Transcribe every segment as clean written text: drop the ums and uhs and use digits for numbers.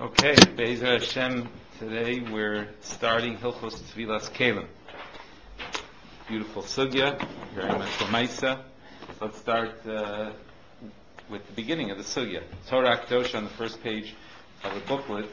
Okay, Be'ezer Hashem, today we're starting Hilchos Tvilas Kelim. Beautiful sugya, very much Lamaisa. So let's start with the beginning of the sugya. Torah Kedosh on the first page of the booklet,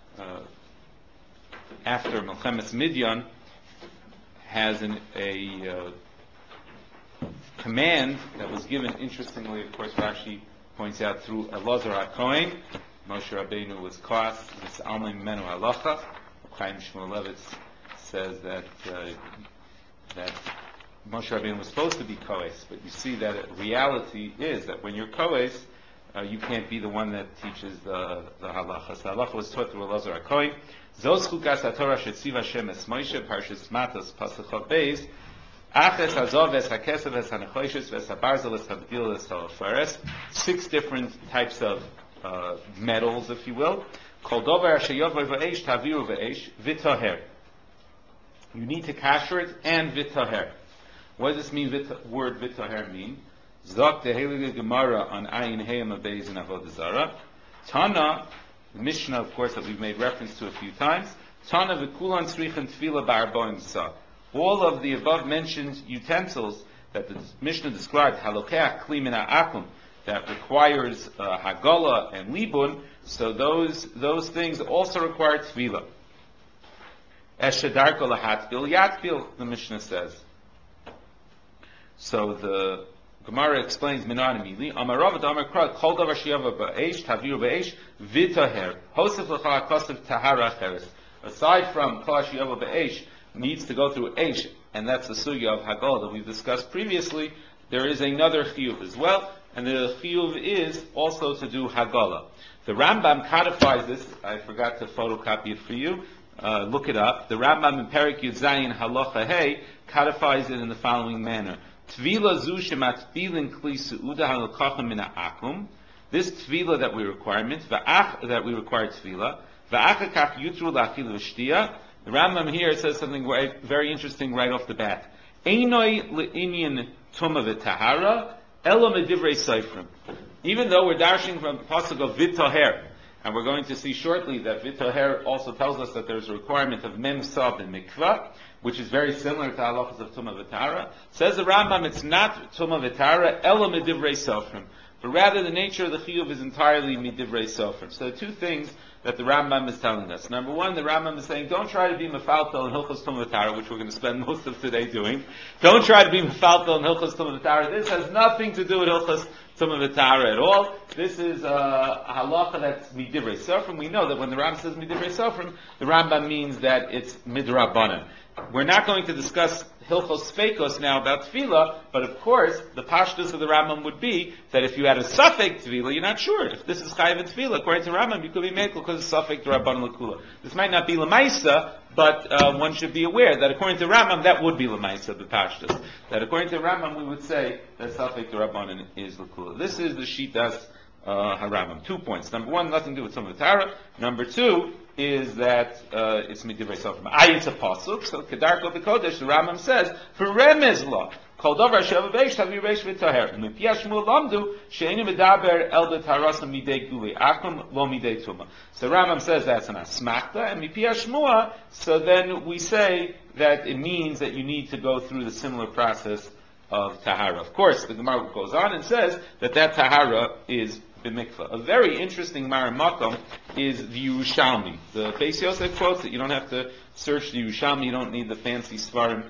after Melchemes Midyan, has a command that was given, interestingly, of course, Rashi points out, through Elazar HaKohen. Moshe Rabbeinu was Koas, this Almei Menu Halacha. Chaim Shmulevitz says that Moshe Rabbeinu was supposed to be Koes, but you see that reality is that when you're Koes, you can't be the one that teaches the Halacha. So the Halacha was taught through Elazar HaKohen. Zos Chukas HaTorah Shetziv Hashem Es Moshe, Parshas Matos, Pasuk Chav Beis, Aches Hazov Ves HaKesev Ves HaNechoshes Ves HaBarzel Ves HaGdil Ves HaFares. 6 different types of metals, if you will. Kol dover sheyover v'eish taviru v'eish v'toher. You need to kasher it and v'toher. What does this mean? Word v'toher mean? Zok the Heilige Gemara on Ayin Heyam Abeis and Avodah Zarah. Tana, the Mishnah, of course, that we've made reference to a few times. Tana v'kulan tzrichen tefila ba'arboim sa. All of the above mentioned utensils that the Mishnah described, halokeach kli min ha'akum, that requires Hagala and Libun, so those things also require Tefillah. Eshedarko lahatbil yatbil, the Mishnah says. So the Gemara explains Minanimili. Amarav Damar Kra Kol Davar Shiyava Ba'esh Taviru Ba'esh Vitaher Hosef L'Cha Kosev Tahara Cheres. Aside from Kol Shiyava Ba'esh needs to go through Eish, and that's the sugya of Hagala that we've discussed previously. There is another chiyuv as well, and the chiyuv is also to do Hagala. The Rambam codifies this. I forgot to photocopy it for you. Look it up. The Rambam in Perek Yud Zayin Halacha Hey codifies it in the following manner: Tvila zu shemat tvilin kli seuda halakachim min ha'akum. This tvila that we require, that we require tvila. Va'achakach yutru la'achil v'shtia. The Rambam here says something very interesting right off the bat. Einoi le'inyan tuma v'tahara elo medivrei seifrim. Even though we're dashing from the pasuk of v'toher, and we're going to see shortly that v'toher also tells us that there's a requirement of mem sav and mikvah, which is very similar to halachas of tuma v'tahara. Says the Rambam, it's not tuma v'tahara elo medivrei seifrim, but rather the nature of the chiyuv is entirely midivrei seifrim. So 2 things that the Rambam is telling us. Number 1, the Rambam is saying, don't try to be mefaltel in Hilchos Tumah V'Tahara, which we're going to spend most of today doing. Don't try to be mefaltel in Hilchos Tumah V'Tahara. This has nothing to do with Hilchos Tumah V'Tahara at all. This is a halacha that's midivrei seifrim. We know that when the Rambam says midivrei seifrim, the Rambam means that it's midrabanan. We're not going to discuss Hilchos Feikos now about Tefillah, but of course, the pashtus of the Rambam would be that if you had a Safek Tefillah, you're not sure if this is Chayiv and Tefillah. According to Rambam, you could be Mekel because it's Safek D'Rabbanan L'Kula. This might not be L'Maisa, but one should be aware that according to Rambam, that would be L'Maisa, the pashtus. That according to Rambam, we would say that Safek D'Rabbanan is L'Kula. This is the Shitas Harambam. 2 points. Number 1, nothing to do with Tumah V'Tahara. Number 2, is that it's midivrei seifrim. It's a pasuk. So Kedarko B'Kodesh, the Rambam says, for remez la kol davar she'eva beish tavi reish v'taher. Mipiyash Shmuel lamdu she'enu medaber el b'tarasa midei guli akum lo midei tuma. So Rambam says that's an asmakta, and Mipiyash Shmuel. So then we say that it means that you need to go through the similar process of tahara. Of course, the Gemara goes on and says that tahara is b'mikvah. A very interesting Maramakom is the Yerushalmi. The Beis Yosef quotes that you don't have to search the Yerushalmi, you don't need the fancy Svarim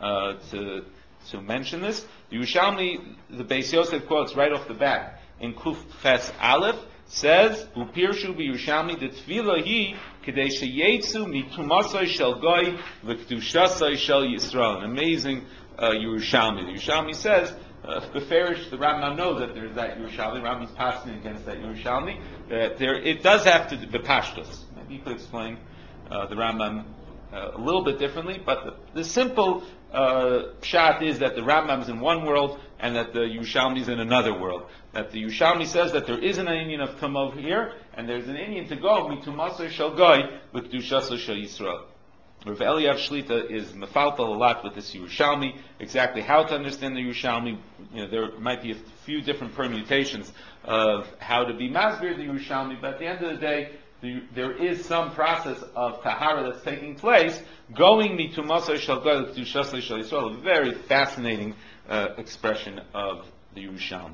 to mention this. The Yerushalmi, the Beis Yosef quotes right off the bat in Kuf Ches Aleph, says, Upirshu b'Yerushalmi the tefillah hi kedei sheyetzu mitumasai shel goy v'kedushasai shel Yisrael. An amazing Yerushalmi. The Yerushalmi says, Beferish, the Rambam knows that there's that Yerushalmi. Rambam's passing against that Yerushalmi. It does have to be pashtus. Maybe you could explain the Rambam a little bit differently, but the simple pshat is that the Rambam is in one world and that the Yerushalmi is in another world. That the Yerushalmi says that there is an Indian of Tum over here, and there's an Indian to go, mitumasay shel goy, v'kedushasay shel Yisrael. Rav Eliyav Shlita is mefaltal a lot with this Yerushalmi, exactly how to understand the Yerushalmi. There might be a few different permutations of how to be masbir the Yerushalmi, but at the end of the day, there is some process of tahara that's taking place, going mitumasar shel goy l'kedushas shel Yisrael. A very fascinating expression of the Yerushalmi.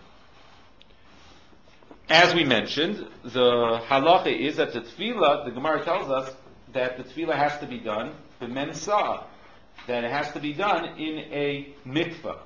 As we mentioned, the halacha is that the tefillah, the Gemara tells us that the tefillah has to be done b'mensah, that it has to be done in a mikvah.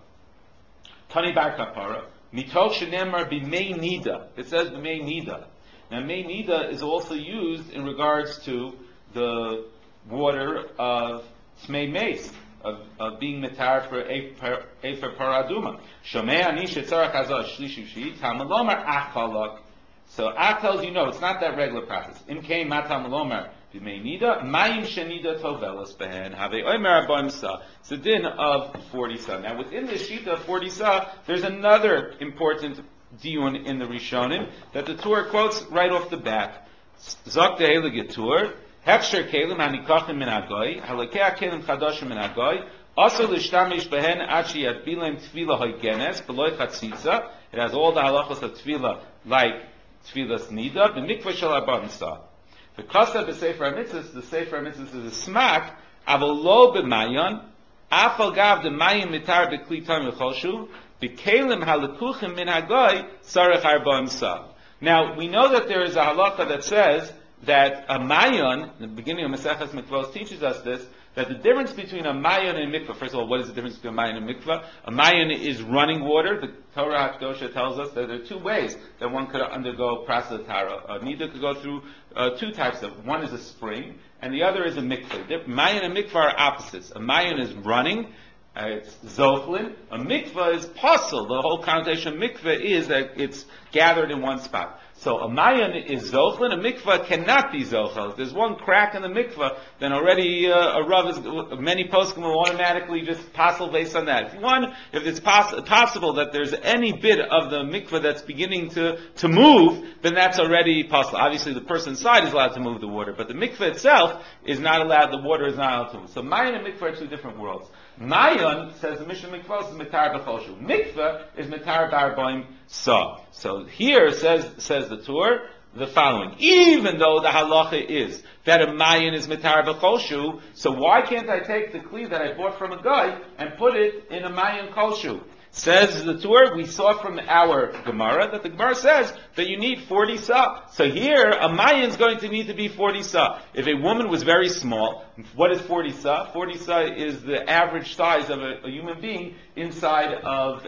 Tani bar kapara, mitoch shenemar b'mei nida. It says b'mei nida. Now, mei nida is also used in regards to the water of tmei meis, of being metar for efer paraduma. Shomei ani shetzarach hazah shlishu shi tamalomar achalak. So ach tells you no, it's not that regular process. Im kein matam malomar b'mei nida mayim shenida tovelas behen have omer aboim sa. It's a din of 40 sa. Now within the shita of 40 sa, there's another important diyun in the Rishonim that the Torah quotes right off the bat. Zok de'ele getur. Hefsher kelim hanikachim min hagoy, halakei kelim chadashim min hagoy, also l'shtamish behen ad sheyadbilem tefillah hoygenes, beloy chatzitza. It has all the halachos of tefillah, like tefillah's nida, b'mikvah shel arba mitzvah. The kasa b'sefer hamitzvahs, the sefer hamitzvahs is a smak, avol lo b'mayon, afal gav d'mayim mitar b'kli tam v'choshu, b'kelim halakuchim min hagoy, sarech arba mitzvah. Now, we know that there is a halacha that says that a mayon, the beginning of Maseches Mikvos teaches us this, that the difference between a mayon and a mikvah, first of all, what is the difference between a mayon and a mikvah? A mayon is running water. The Torah HaKadosha tells us that there are two ways that one could undergo prasa tara. A nida could go through two types of, one is a spring, and the other is a mikvah. Mayon and mikvah are opposites. A mayon is running, it's zochlin. A mikvah is pasul. The whole connotation of mikvah is that it's gathered in one spot. So a mayan is zochlin, a mikvah cannot be zochel. If there's one crack in the mikvah, then already a rav is, many poskim will automatically just passel based on that. If it's possible that there's any bit of the mikvah that's beginning to move, then that's already possible. Obviously the person inside is allowed to move the water, but the mikvah itself is not allowed, the water is not allowed to move. So mayan and mikvah are two different worlds. Mayon, says the Mishnah Mikvah, is mitar b'choshu. Mikvah is mitar barboim sa. So here says the Torah the following: even though the halacha is that a mayon is mitar b'choshu, so why can't I take the kli that I bought from a guy and put it in a mayon koshu? Says the Torah, we saw from our Gemara that the Gemara says that you need 40 sa. So here, a mayon is going to need to be 40 sa. If a woman was very small, what is 40 sa? 40 sa is the average size of a human being inside of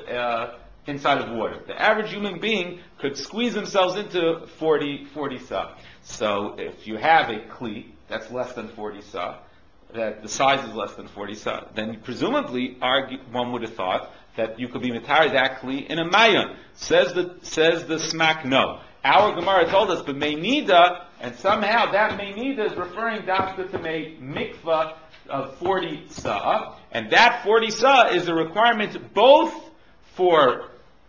water. The average human being could squeeze themselves into 40 sa. So if you have a kli that's less than 40 sa, that the size is less than 40 sa, then presumably one would have thought that you could be mitari that kli in a mayon. Says the smack no. Our Gemara told us, but meinida, and somehow that meinida is referring dafka to a mikvah of 40 sa, and that 40 sa is a requirement both for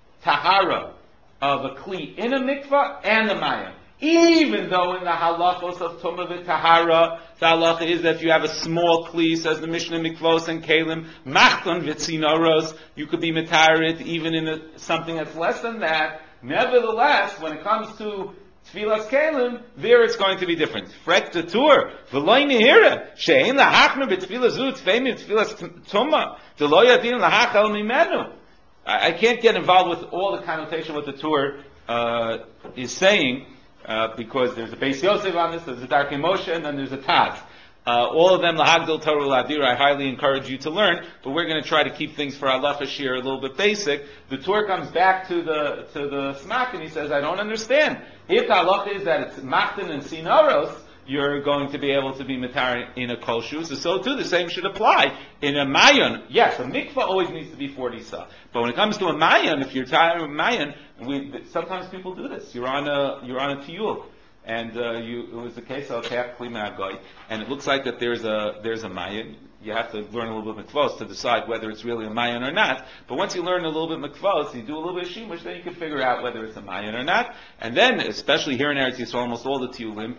tahara of a kli in a mikvah and a mayon. Even though in the halachos of Tumah v'Tahara, the halacha is that if you have a small kli, says the Mishnah Mikvos and Kalim, machton v'tzinoros, you could be mitarit even in something that's less than that. Nevertheless, when it comes to Tfilas Kalim, there it's going to be different. Frek the tur, v'loy nehira, she'ein lahachmer b'tfilas zu, t'feimim tfilas Tumah, d'lo yadin lahachal mimenu. I can't get involved with all the connotation what the Torah is saying, because there's a Beis Yosef on this, there's a Darkei Moshe, and then there's a Taz. All of them, Lahagdil Torah Ladir, I highly encourage you to learn, but we're going to try to keep things for Allah Shir a little bit basic. The Torah comes back to the Smak, and he says, I don't understand. If the halacha is that it's Machtin and Sinaros, you're going to be able to be matar in a kol shu. So too, the same should apply in a mayon. Yes, a mikvah always needs to be 40 sa. But when it comes to a mayon, if you're tired of a mayon, sometimes people do this. You're on a tiyul, and it was the case of Kaf Klima Goy, and it looks like that there's a mayon. You have to learn a little bit mikvos to decide whether it's really a mayon or not. But once you learn a little bit mikvos, you do a little bit of shimush, then you can figure out whether it's a mayon or not. And then, especially here in Eretz Yisrael, almost all the tiyulim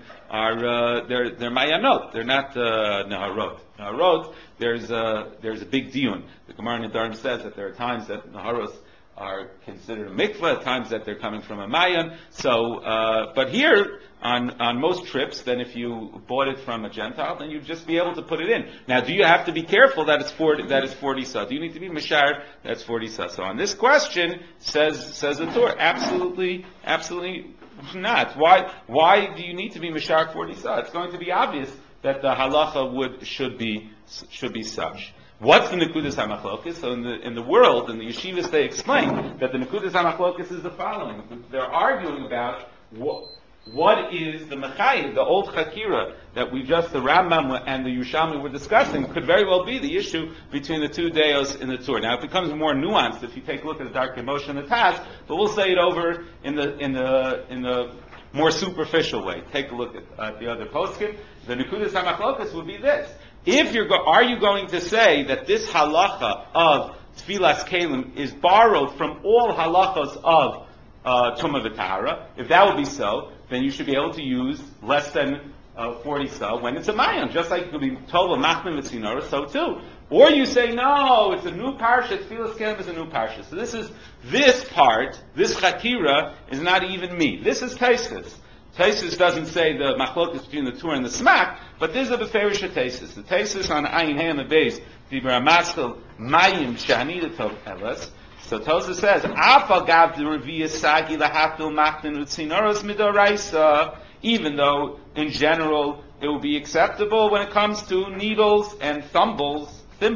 are they're mayanot. They're not naharot. Naharot, there's a big diyun. The Gemara in Nedarim says that there are times that naharos are considered a mikveh, at times that they're coming from a mayan. So, but here, on most trips, then if you bought it from a Gentile, then you'd just be able to put it in. Now, do you have to be careful that it's 40 sa? Do you need to be mashar? That's 40 sa. So on this question, says the Torah, absolutely not. Why do you need to be mashar 40 sa? It's going to be obvious that the halacha should be such. What's the Nekudas HaMachlokas? So in the world, in the yeshivas, they explain that the Nekudas HaMachlokas is the following. They're arguing about what is the Mechayiv, the old Chakira that the Rambam and the Yerushalmi were discussing, could very well be the issue between the two deos in the Torah. Now it becomes more nuanced if you take a look at the Darkei Moshe and the Taz, but we'll say it over in the more superficial way. Take a look at the other poskim. The Nekudas HaMachlokas would be this. Are you going to say that this halacha of Tfilas Kelim is borrowed from all halachas of Tumah V'Tahara? If that would be so, then you should be able to use less than 40 sa when it's a mayan, just like it could be told Machmin V'Tzinora, so too. Or you say, no, it's a new parsha, Tfilas Kelim is a new parsha. So this part, this Chakira, is not even me. This is Taisus. Taisus doesn't say the machlokas between the Torah and the Smak, but this is a beferish Taisus. The Taisus on Ayin Hey on the base, Dibra Maskal Mayim Shani Tov Elas. So Tosa says, Afal Gav the Reviya Sagi Lahafil Machnin Utzinoros Midoraisa, even though in general it will be acceptable when it comes to needles and thimbles.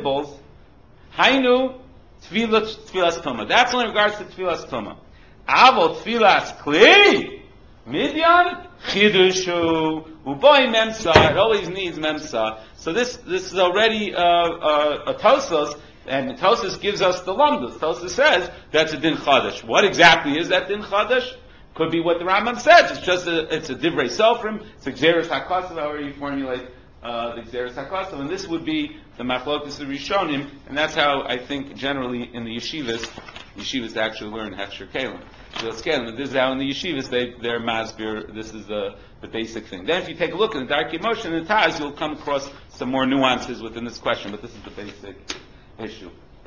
Hainu Tfilas Tuma. That's in regards to Tfilas Tuma. Avol Tfilas Kli. Midyan Chidushu Uboy Memsa. It always needs Memsa. So this is already a Tosos, and Tosos gives us the Lamdas. Tosos says that's a Din Chadash. What exactly is that Din Chadash? Could be what the Rambam says. It's a Divrei Sofrim. It's a Gzeres HaKosav. However you formulate the Gzeres HaKosav, and this would be the Machlokas of Rishonim, and that's how I think generally in the yeshivas actually learn Hechsher Kalim. This is how in the yeshivas they're masbir. This is the basic thing. Then if you take a look at the Darkei Moshe and the Taz, you'll come across some more nuances within this question, but this is the basic issue.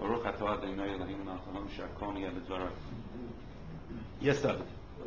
Yes, sir.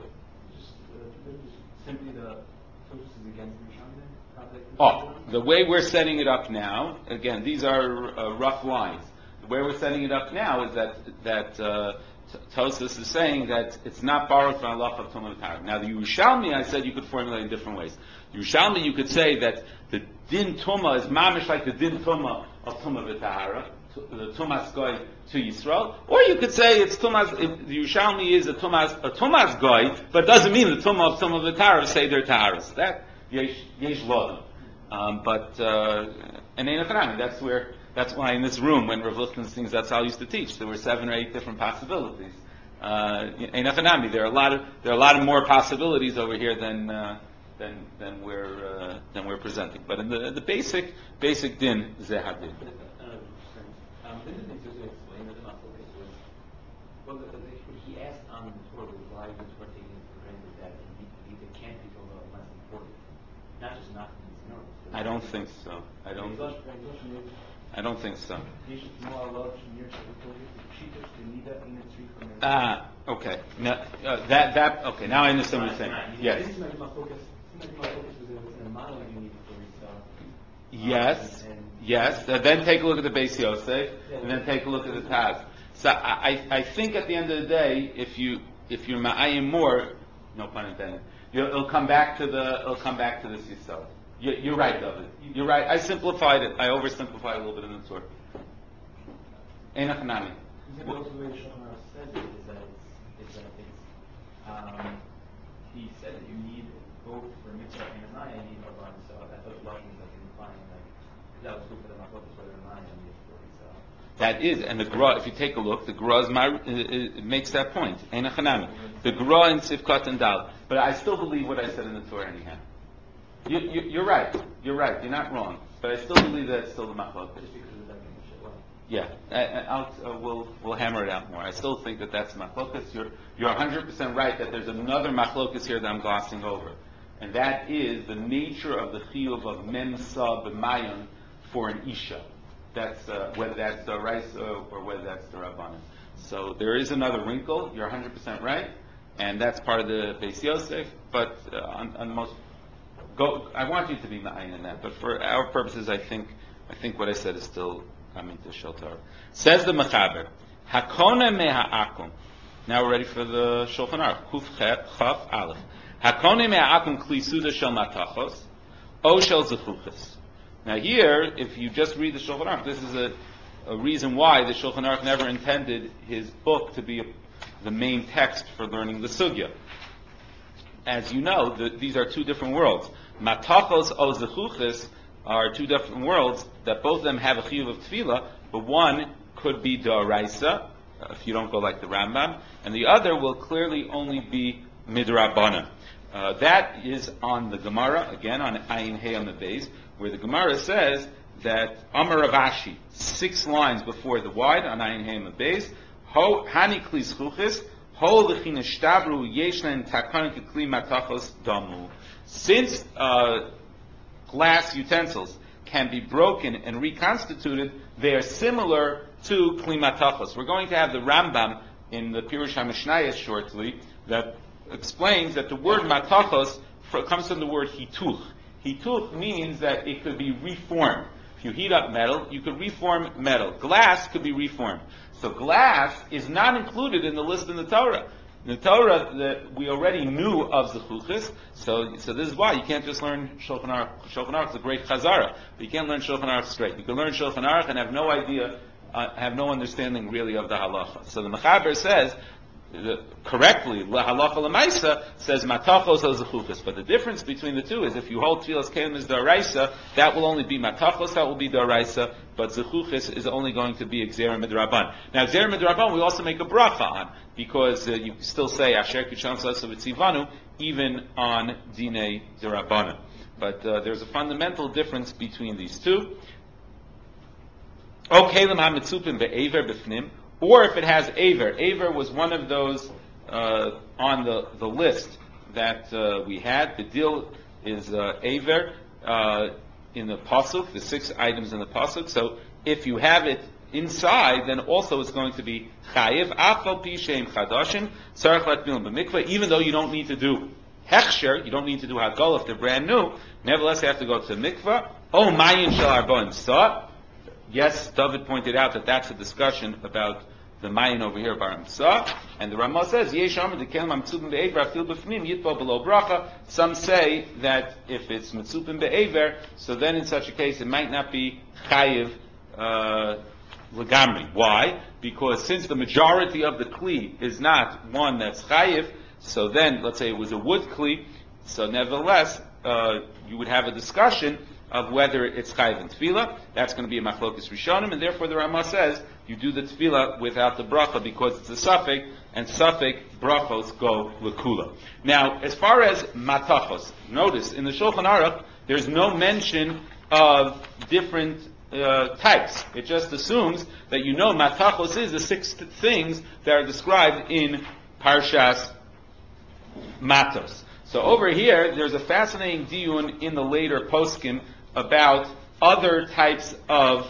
Simply the Tosus is against the way we're setting it up now, again, these are rough lines. The way we're setting it up now is that Tosas is saying that it's not borrowed from Allah of Tumah V'Tahara. Now the Yerushalmi, I said you could formulate in different ways. Yerushalmi, you could say that the Din Tumah is mamish like the Din Tumah of Tumah V'Tahara, the Tumas Goy to Yisrael, or you could say it's Tumas. The Yerushalmi is a Tumas Goy, but it doesn't mean the Tumah of Tumah V'Tahara say they're Taharas. That yesh lodem. But that's why in this room, when Rav Lichten's things, that's how I used to teach. There were 7 or 8 different possibilities. There are a lot of more possibilities over here than we're presenting. But in the basic din, zehadin. He asked on the Torah why the Torah taking it for granted that it can't be told less than 40, not just not. I don't think so. I don't think so. Okay. Okay. Now I understand what you're saying. Yes. Yes. Then take a look at the Beis Yosef, and then take a look at the Taz. So I think at the end of the day, if you're ma'ayim more, no pun intended, it'll come back to this Yisod. You're right, David. You're right. I simplified it. I oversimplified a little bit in the Torah. Einach Nami. The way Shomar says it is that he said that you need both for mitzvah and a maya, you need a line. So I thought Russian was like implying that was good for the machlokas whether a maya and the that is, and the Gra, if you take a look, the Gra it makes that point. Einach Nami. The Gra in Sivkat and Dal. But I still believe what I said in the Torah anyhow. You're right. You're right. You're not wrong. But I still believe that it's still the machlokas. Yeah, we'll hammer it out more. I still think that that's machlokas. You're 100% right that there's another machlokas here that I'm glossing over, and that is the nature of the chiyuv of memsa b'mayon for an isha. That's whether that's the raisa or whether that's the rabbanon. So there is another wrinkle. You're 100% right, and that's part of the Beis Yosef. But on most, I want you to be ma'ayin in that. But for our purposes, I think what I said is still coming to Shulchan. Says the Mechaber, Hakona me'ha'akum. Now we're ready for the Shulchan Aruch. Kuf Chaf Aleph. Hakona me'ha'akum kli suda shel matachos, o shel zechuchas. Now here, if you just read the Shulchan Aruch, this is a reason why the Shulchan Aruch never intended his book to be the main text for learning the sugya. As you know, these are two different worlds. Matachos o zechuchas are two different worlds that both of them have a chiyuv of tefillah, but one could be d'oraisa, if you don't go like the Rambam, and the other will clearly only be midrabanan. That is on the Gemara, again on Ayin Hey on the base, where the Gemara says that Amar Rav Ashi, 6 lines before the wide on Ayin Hey on the base, Ho Hani Kli Zchuchis, Ho Lechina Shtabru Yeshlen Takanik Kli Matachos Damu. Since glass utensils can be broken and reconstituted, they are similar to Kli Matachos. We're going to have the Rambam in the Pirush HaMishnayos shortly that explains that the word Matachos comes from the word hituch. Hituch means that it could be reformed. If you heat up metal, you could reform metal. Glass could be reformed. So glass is not included in the list in the Torah. In the Torah, that we already knew of Zechuchis, so this is why you can't just learn Shulchan Aruch. Shulchan Aruch is a great chazara, but you can't learn Shulchan Aruch straight. You can learn Shulchan Aruch and have no idea, have no understanding really of the halacha. So the Mechaber says, correctly, halacha l'maisa says matachos o zechuchos. But the difference between the two is if you hold tefillas kelim as d'oraisa, that will only be matachos, that will be d'oraisa, but zechuchos is only going to be gzera midraban. Now gzera midraban we also make a bracha on, because you still say asher kusham sasav etzivanu even on dinei d'rabbanan. But there's a fundamental difference between these two. O kelim hamitzupim ve'ever b'fnim. Or if it has Aver. Aver was one of those on the list that we had. The deal is Aver in the Pasuk, the 6 items in the Pasuk. So if you have it inside, then also it's going to be Chayiv, Afal Pi Sheim Chadashim, Tzarech Latmil B'mikveh, even though you don't need to do Hechsher, you don't need to do Hagol if they're brand new, nevertheless you have to go to the mikveh. Oh, Mayin Shel Arba'in Sah. Yes, David pointed out that that's a discussion about the Mayin over here, Bar Mitzah, and the Ramah says, Yesh Amar Dekelim Mitzupim Be'ever Afil B'fnim Yitbo Below Bracha. Some say that if it's Mitzupim Be'ever, so then in such a case it might not be Chayiv Legamri. Why? Because since the majority of the Kli is not one that's Chayiv, so then, let's say it was a wood Kli, so nevertheless, you would have a discussion of whether it's chayiv and tefillah. That's going to be a machlokas rishonim, and therefore the Ramah says you do the tefillah without the bracha because it's a suffix, and suffix brachos go lekula. Now, as far as matachos, notice in the Shulchan Aruch there's no mention of different types. It just assumes that you know matachos is the 6 things that are described in Parshas Matos. So over here, there's a fascinating diyun in the later poskim about other types of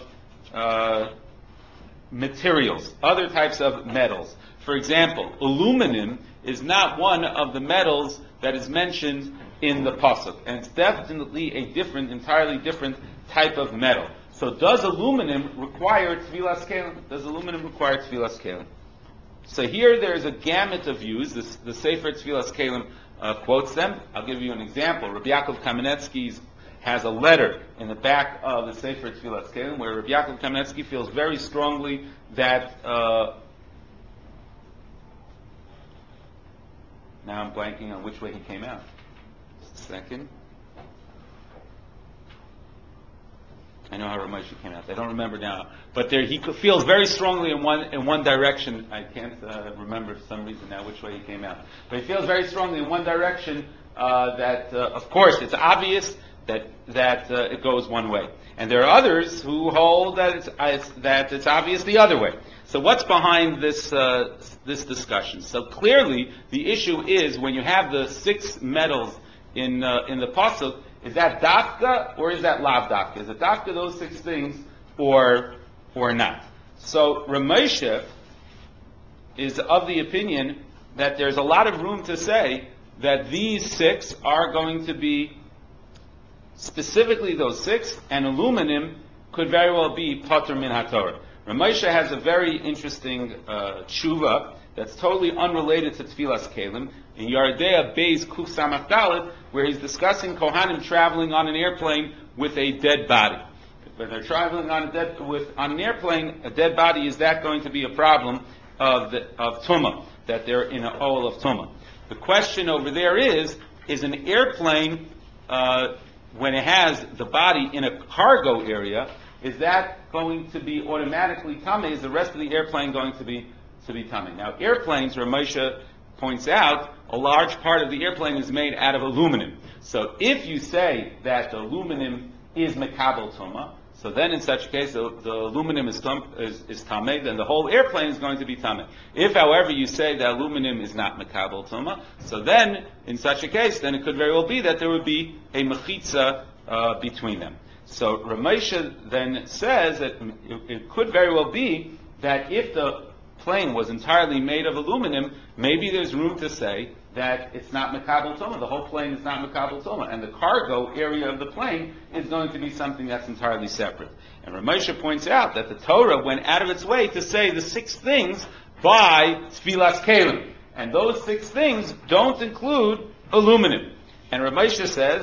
materials, other types of metals. For example, aluminum is not one of the metals that is mentioned in the pasuk, and it's definitely a entirely different type of metal. So does aluminum require tefillas kelim? Does aluminum require tefillas kelim? So here there's a gamut of views. The Sefer Tefillas Kelim quotes them. I'll give you an example. Rabbi Yaakov Kamenetsky has a letter in the back of the Sefer Tefillas Kelim where Rabbi Yaakov Kamenetsky feels very strongly that now I'm blanking on which way he came out. Just a second. I know how Ramesh came out. I don't remember now. But he feels very strongly in one direction. I can't remember for some reason now which way he came out. But he feels very strongly in one direction that, of course, it's obvious that it goes one way. And there are others who hold that it's obvious the other way. So what's behind this discussion? So clearly, the issue is when you have the 6 metals in the pasuk, is that dafka or is that lav dafka? Is it dafka those 6 things or not? So Ramesha is of the opinion that there's a lot of room to say that these 6 are going to be specifically those 6, and aluminum could very well be Pater Min HaTorah. Ramosha has a very interesting tshuva that's totally unrelated to Tfilas Kelim in Yardea Beis Kuf Samach Dalet, where he's discussing Kohanim traveling on an airplane with a dead body. When they're traveling on an airplane, a dead body, is that going to be a problem of Tumah, that they're in an Ol of Tumah? The question over there is an airplane, when it has the body in a cargo area, is that going to be automatically Tameh? Is the rest of the airplane going to be Tameh? Now, airplanes, Ramosha points out, a large part of the airplane is made out of aluminum. So if you say that the aluminum is Mekabel Tumah, so then in such a case, the aluminum is Tameh, then the whole airplane is going to be Tameh. If, however, you say that aluminum is not Mekabel Tumah, so then, in such a case, then it could very well be that there would be a Mechitza between them. So Ramosha then says that it could very well be that if the plane was entirely made of aluminum, maybe there's room to say that it's not Mekabel Tumah. The whole plane is not Mekabel Tumah, and the cargo area of the plane is going to be something that's entirely separate. And Ramosha points out that the Torah went out of its way to say the 6 things by Tfilas Kelim, and those 6 things don't include aluminum. And Ramosha says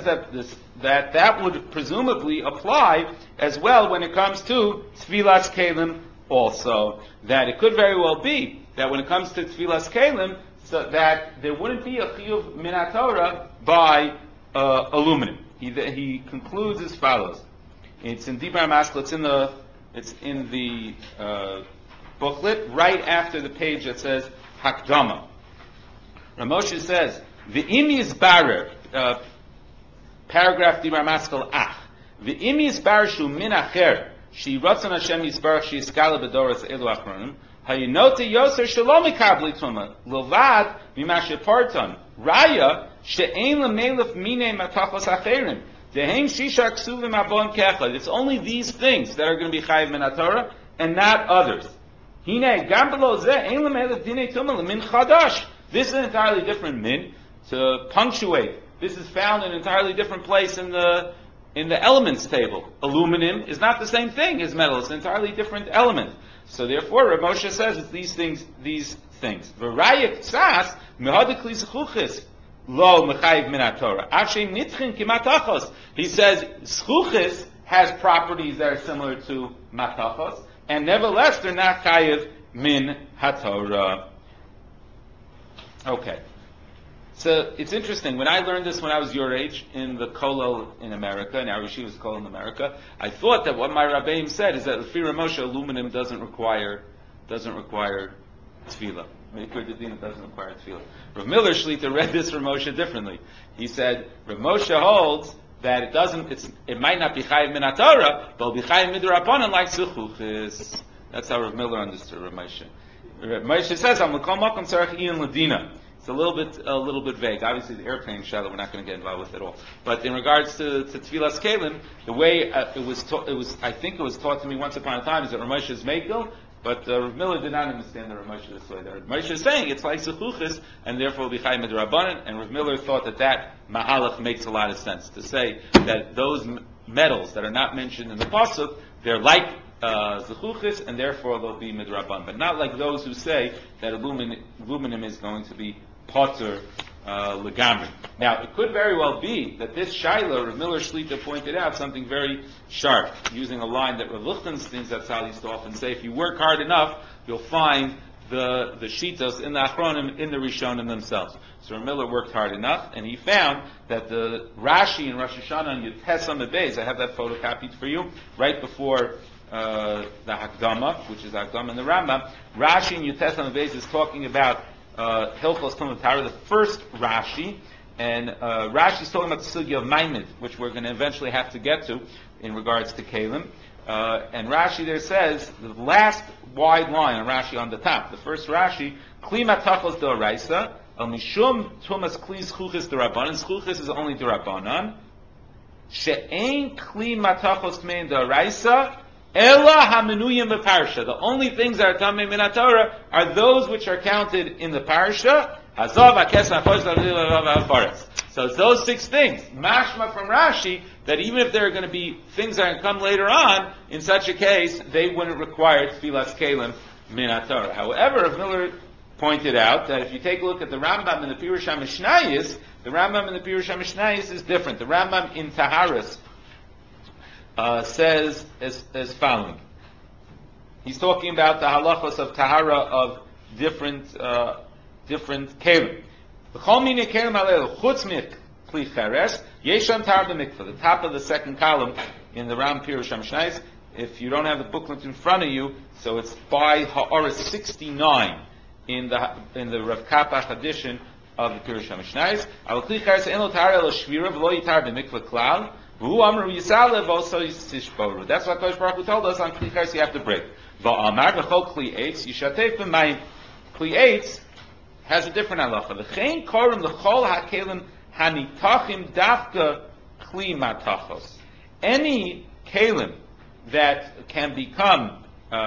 that would presumably apply as well when it comes to Tfilas Kelim also. That it could very well be that when it comes to Tfilas Kelim, so that there wouldn't be a Chiyuv Min HaTorah by aluminum. He concludes as follows. It's in Dibar Maskell, it's in the booklet, right after the page that says Hakdama. Ramosha says, V'im yizbarer, paragraph Dibar Maskell Ach, V'im yizbarer shu min acher, she ratzon Hashem yizbarach she iskala b'doros elu achronim, hayinota yoser shalom mikabli tuma, lovad mimashe parton, raya she'ein l'melef mine matachos acherim, dehem shisha ksuvim abon kechad. It's only these things that are going to be chayiv min haTorah, and not others. Hine gam below zeh ein l'melef dinei tuma l'min chadash. This is an entirely different min. To punctuate, this is found in an entirely different place in the elements table. Aluminum is not the same thing as metal; it's an entirely different element. So therefore, Rav Moshe says it's these things. V'rayik tzas mehadikli zchuchis lo mechayiv min haTorah. Avshem nitchin kimatachos. He says zchuchis has properties that are similar to matachos, and nevertheless they're not chayiv min haTorah. Okay. So it's interesting. When I learned this when I was your age in the Kollel in America, in our yeshiva's Kollel in America, I thought that what my Rabbeim said is that the Fira Moshe aluminum doesn't require tefillah. Meikor Dedina doesn't require tefillah. Rav Miller Shlita read this Rav Moshe differently. He said Rav Moshe holds that it might not be chayiv min haTorah, but it'll be chayiv midrabanan like zuchuchis. That's how Rav Miller understood Rav Moshe. Rav Moshe says, "I'm l'kol makom tzarech ian ladina." It's a little bit vague. Obviously, the airplane shadow we're not going to get involved with at all. But in regards to Tfilas Kelim, the way I think it was taught to me once upon a time is that Rav Moshe is Mekel, but Rav Miller did not understand the Rav Moshe this way. Rav Moshe is saying it's like Zechuchis, and therefore will be Chayim Midrabanan, and Rav Miller thought that Mahalach makes a lot of sense, to say that those metals that are not mentioned in the Pasuk, they're like Zechuchis, and therefore they'll be Midraban, but not like those who say that aluminum is going to be Potter Legamri. Now, it could very well be that this Shaila, Rav Miller Shlita pointed out something very sharp, using a line that Rav Lichtenstein Zatzal used to often say, if you work hard enough, you'll find the Shitas in the Achronim, in the Rishonim themselves. So Rav Miller worked hard enough, and he found that the Rashi in Rosh Hashanah and Yutes Amid, I have that photocopied for you, right before the Hakdama, which is Hakdama in the Rambam, Rashi in Yutes Amid is talking about Hilchos Talmud Torah, the first Rashi, and Rashi is talking about the sugya of Maimid, which we're going to eventually have to get to in regards to Kalim. And Rashi there says, the last wide line on Rashi on the top, the first Rashi, Kli matachos d'oraisa, al mishum tumas kli zchuchis d'rabanan, zchuchis is only d'rabanan, she'ein kli matachos kmein d'oraisa, Ela hamenuyim b'parsha. The only things that are tamei min haTorah are those which are counted in the parsha. Hazav, hakes, hafosh, so it's those 6 things. Mashma from Rashi that even if there are going to be things that come later on, in such a case they wouldn't require tfilas kelim min haTorah. However, Rav Miller pointed out that if you take a look at the Rambam in the Pirush HaMishnayos, the Rambam in the Pirush HaMishnayos is different. The Rambam in Taharis says as following. He's talking about the halachos of tahara of different kelim. V'chol minei kelim halelu chutz mikli cheres yesham tar b'mikvah. The top of the second column in the Ram Pirush HaMishnayos. If you don't have the booklet in front of you, so it's by Ha'aras 69 in the Rav Kapach edition of the Pirush HaMishnayos. Al kli cheres eno tar el shvira v'lo yitar b'mikvah klal. That's what Kodesh Baruch Hu told us on Kli Cheres you have to break. Va'amar v'chol Kli Eitz yishatef b'mayim. Kli Eitz has a different halacha. V'chein korim l'chol ha'kelim hanitachim dafka Kli matachos. Any kelim that can become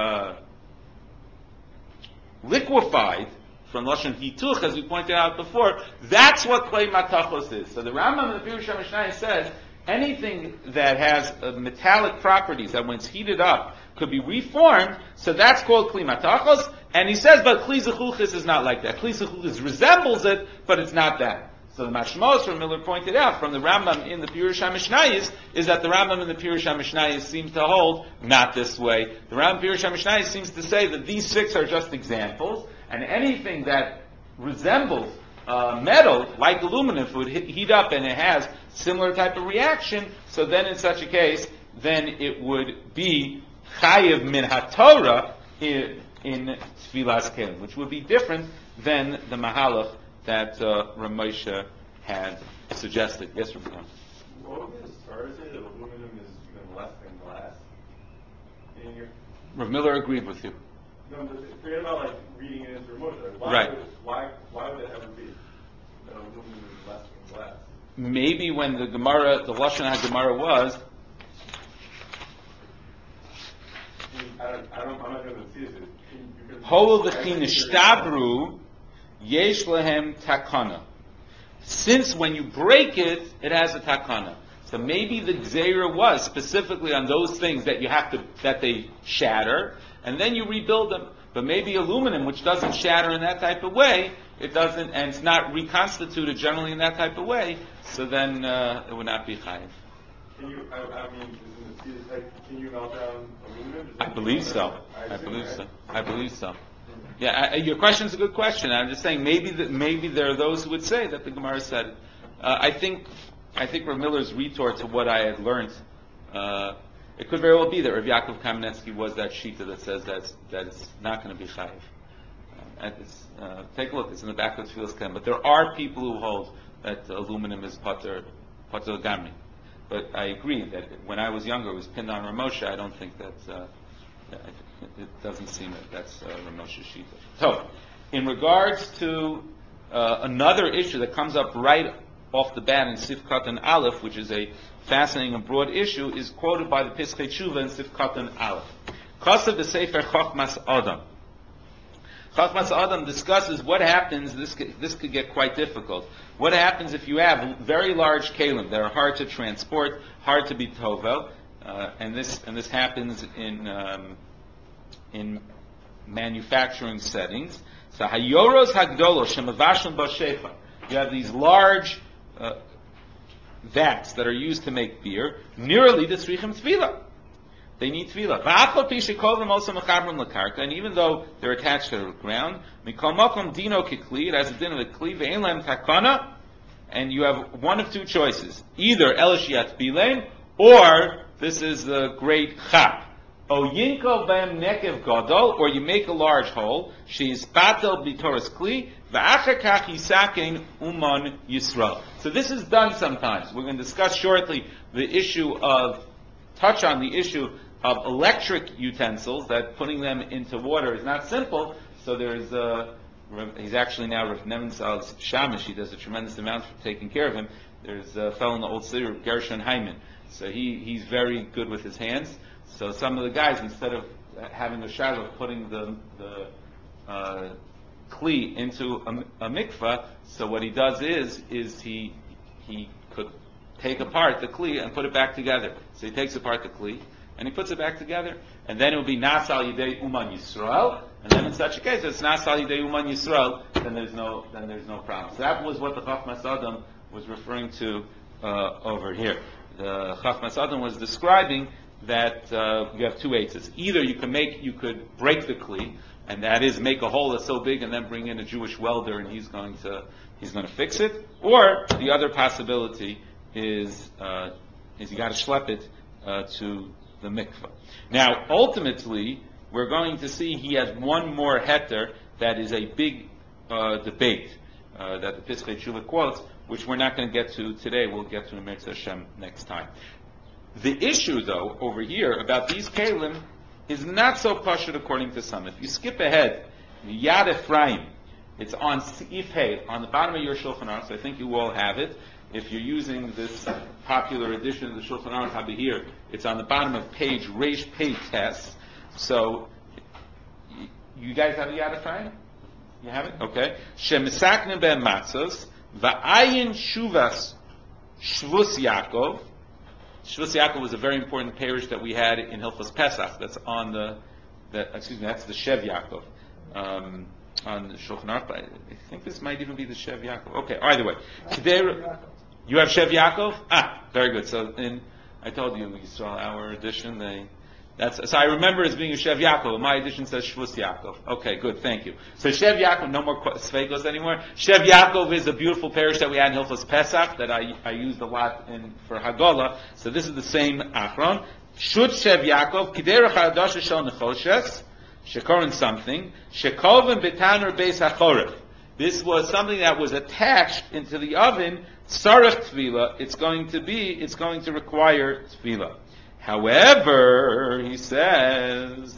liquefied from Lashon Hituch, as we pointed out before, that's what Kli matachos is. So the Rambam in the Pirush HaMishnayos says anything that has metallic properties that when it's heated up could be reformed, so that's called Kli matachos. And he says, but Kli zechuchis is not like that. Kli zechuchis resembles it, but it's not that. So the Mashmos from Miller pointed out from the Rambam in the Pirush HaMishnayos is that the Rambam in the Pirush HaMishnayos seems to hold not this way. The Rambam Pirush HaMishnayos seems to say that these 6 are just examples, and anything that resembles metal, like aluminum, if it would heat up and it has similar type of reaction, so then in such a case, then it would be chayiv min haTorah in tfilas kelim, which would be different than the mahalach that Ramosha had suggested. Yes, Rabbi. What would the Torah say that aluminum is even less than glass? Rav Miller agreed with you. No, but forget about like reading it into Ramosha. Right. Why would it ever be that aluminum is less than glass? Maybe when the Gemara, the Lashon HaGemara was. I'm not going to see it. Hol v'chin ishtabru yesh lehem takana. Since when you break it, it has a takana. So maybe the gzeira was specifically on those things that you have to, that they shatter, and then you rebuild them. But maybe aluminum, which doesn't shatter in that type of way, it doesn't, and it's not reconstituted generally in that type of way, so then it would not be chayiv. Can you, I mean, can you melt down aluminum? I believe so. I believe so. Yeah, your question is a good question. I'm just saying maybe there are those who would say that the Gemara said it. I think Rav Miller's retort to what I had learned, it could very well be that Rav Yaakov Kamenetsky was that shita that says that it's not going to be chayiv. Take a look; it's in the back of the Tfilas Kem. But there are people who hold that aluminum is pater gamri. But I agree that when I was younger, it was pinned on Ramosha. I don't think that's. It doesn't seem that that's Ramosha's shita. So, in regards to another issue that comes up right off the bat in Sifkat and Aleph, which is a fascinating and broad issue, is quoted by the Piskei Tshuva in Sifkat and Aleph. Kasav the Sefer Chochmas Adam. Chochmas Adam discusses what happens. This could get quite difficult. What happens if you have very large kalim that are hard to transport, hard to be tovel, and this happens in manufacturing settings. So hayoros hagdolos shemavashim b'shefa. You have these large vats that are used to make beer. Nearly tzrichim tefillah. They need tefillah. And even though they're attached to the ground, dino kikli, it has a din of a kli, ve'en takana, and you have one of two choices. Either elishiat bilein, or this is the great chap. O yinko b'em nekev gadol, or you make a large hole. She is batel b'toras kli, v'acher kach yisakein uman yisrael. So this is done sometimes. We're going to discuss shortly the issue of, touch on the issue of electric utensils, that putting them into water is not simple. So there's he's actually now Rav Nemensal's shamish. He does a tremendous amount for taking care of him. There's a fellow in the old city, Gershon Hyman. So he's very good with his hands. So some of the guys, instead of having a shadow of putting the kli into a mikvah, so what he does is he could take apart the kli and put it back together. So he takes apart the kli and he puts it back together, and then it will be nasal yidei uman Yisrael. And then in such a case, if it's nasal yidei uman Yisrael, then there's no problem. So that was what the Chachmas Adam was referring to over here. The Chachmas Adam was describing that you have two eitzes. Either you could break the kli, and that is make a hole that's so big, and then bring in a Jewish welder, and he's going to fix it. Or the other possibility is you got to schlep it to the mikvah. Now, ultimately, we're going to see he has one more heter that is a big debate that the Piskei Tshuva quotes, which we're not going to get to today. We'll get to in Mirza Hashem next time. The issue, though, over here about these kalim is not so pashut according to some. If you skip ahead, Yad Ephraim, it's on Seif Hey, on the bottom of your Shulchan Aruch, so I think you all have it. If you're using this popular edition of the Shulchan Aruch Habahir, it's on the bottom of page Reish Pei Tes. So, you guys have the Yad Ephraim? You have it? Okay. Shemisaknim ben matzos, va'ayin shuvas shvus Yaakov. Shvus Yaakov was a very important parish that we had in Hilchos Pesach. That's on that's the Shev Yaakov. On the Shulchan Aruch, I think this might even be the Shev Yaakov. Okay, either way. You have Shev Yaakov? Very good. So I told you, Yisrael, our edition, so I remember as being a Shev Yaakov. My edition says Shvus Yaakov. Okay, good, thank you. So Shev Yaakov, no more Sveigos anymore. Shev Yaakov is a beautiful parish that we had in Hilchos Pesach that I used a lot for Hagala. So this is the same Achron. Shut Shev Yaakov, Kidei Rechadash Shel Nechoshes, Shekorin something, Shekovim Betaner Beis HaChoref. This was something that was attached into the oven, Sarach Tefillah. It's going to require Tefillah. However, he says,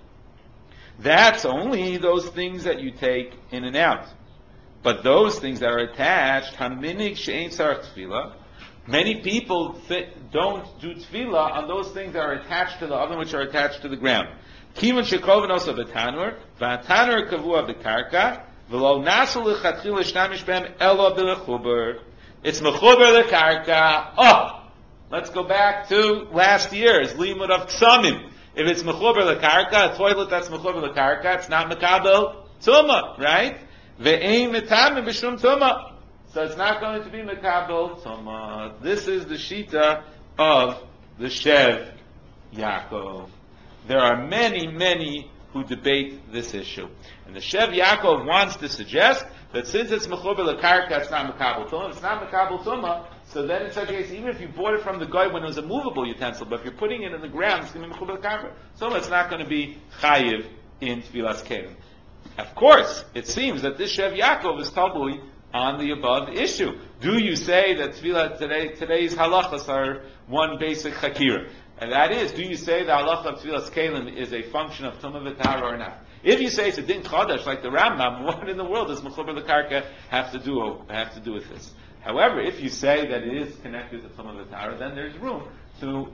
that's only those things that you take in and out. But those things that are attached, haminig she'ein sarach tefillah, many people don't do tefillah on those things that are attached to the oven, which are attached to the ground. Kivan shekoven also v'tanur, v'tanur kavua b'karka, v'lo nasu l'chatchil l'shnamish b'hem elo b'lechuber. It's mechuber l'karka. Let's go back to last year's limud of Ksamim. If it's mechuber l'karka, a toilet that's mechuber l'karka, it's not mekabel tumah, right? Ve'ein metamim b'shum tumah. So it's not going to be mekabel tumah. This is the shita of the Shev Yaakov. There are many, many who debate this issue. And the Shev Yaakov wants to suggest that since it's mechuber l'karka, it's not mekabel tumah. If it's not mekabel tumah, so then in such a case, even if you bought it from the guy when it was a movable utensil, but if you're putting it in the ground, it's going to be mechuber l'karka. So it's not going to be chayiv in tefillas kelim. Of course, it seems that this Shev Yaakov is tabui on the above issue. Do you say that tefillah today's halachas are one basic chakira? And that is, do you say the halacha of tefillas kelim is a function of tumah v'tara or not? If you say it's a din chodesh like the Rambam, what in the world does mechuber l'karka have to do with this? However, if you say that it is connected to tumah v'tara, then there's room to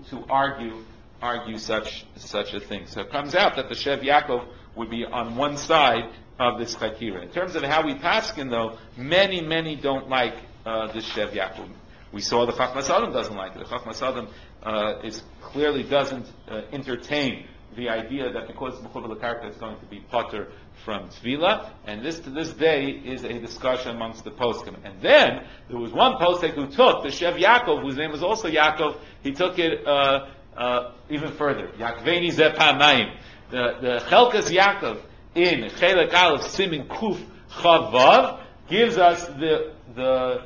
argue such a thing. So it comes out that the Shev Yaakov would be on one side of this chakira. In terms of how we paskin, though, many don't like this Shev Yaakov. We saw the Chachmas Adam doesn't like it. The Chachmas Adam clearly doesn't entertain the idea that because mechuber l'karka is going to be potter from Tvila, and this to this day is a discussion amongst the poskim. And then there was one posek who took the Shev Yaakov, whose name was also Yaakov. He took it even further. Yaakveni zeh pamayim. The Chelkas Yaakov in Chelek Aleph Simin Kuf Chavav gives us the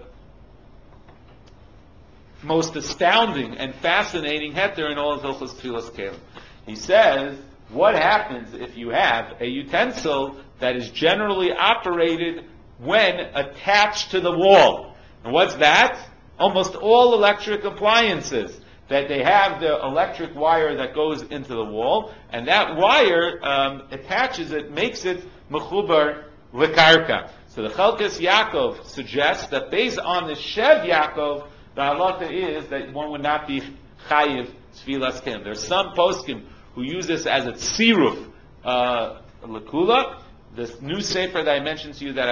most astounding and fascinating heter in all of Hilchos Tfilas Kelim. He says, what happens if you have a utensil that is generally operated when attached to the wall? And what's that? Almost all electric appliances, that they have the electric wire that goes into the wall, and that wire attaches it, makes it mechubar l'karka. So the Chelkas Yaakov suggests that based on the Shev Yaakov, the halacha is that one would not be chayiv Tfilas Kelim. There are some poskim who use this as a tziruf lakula. This new sefer that I mentioned to you that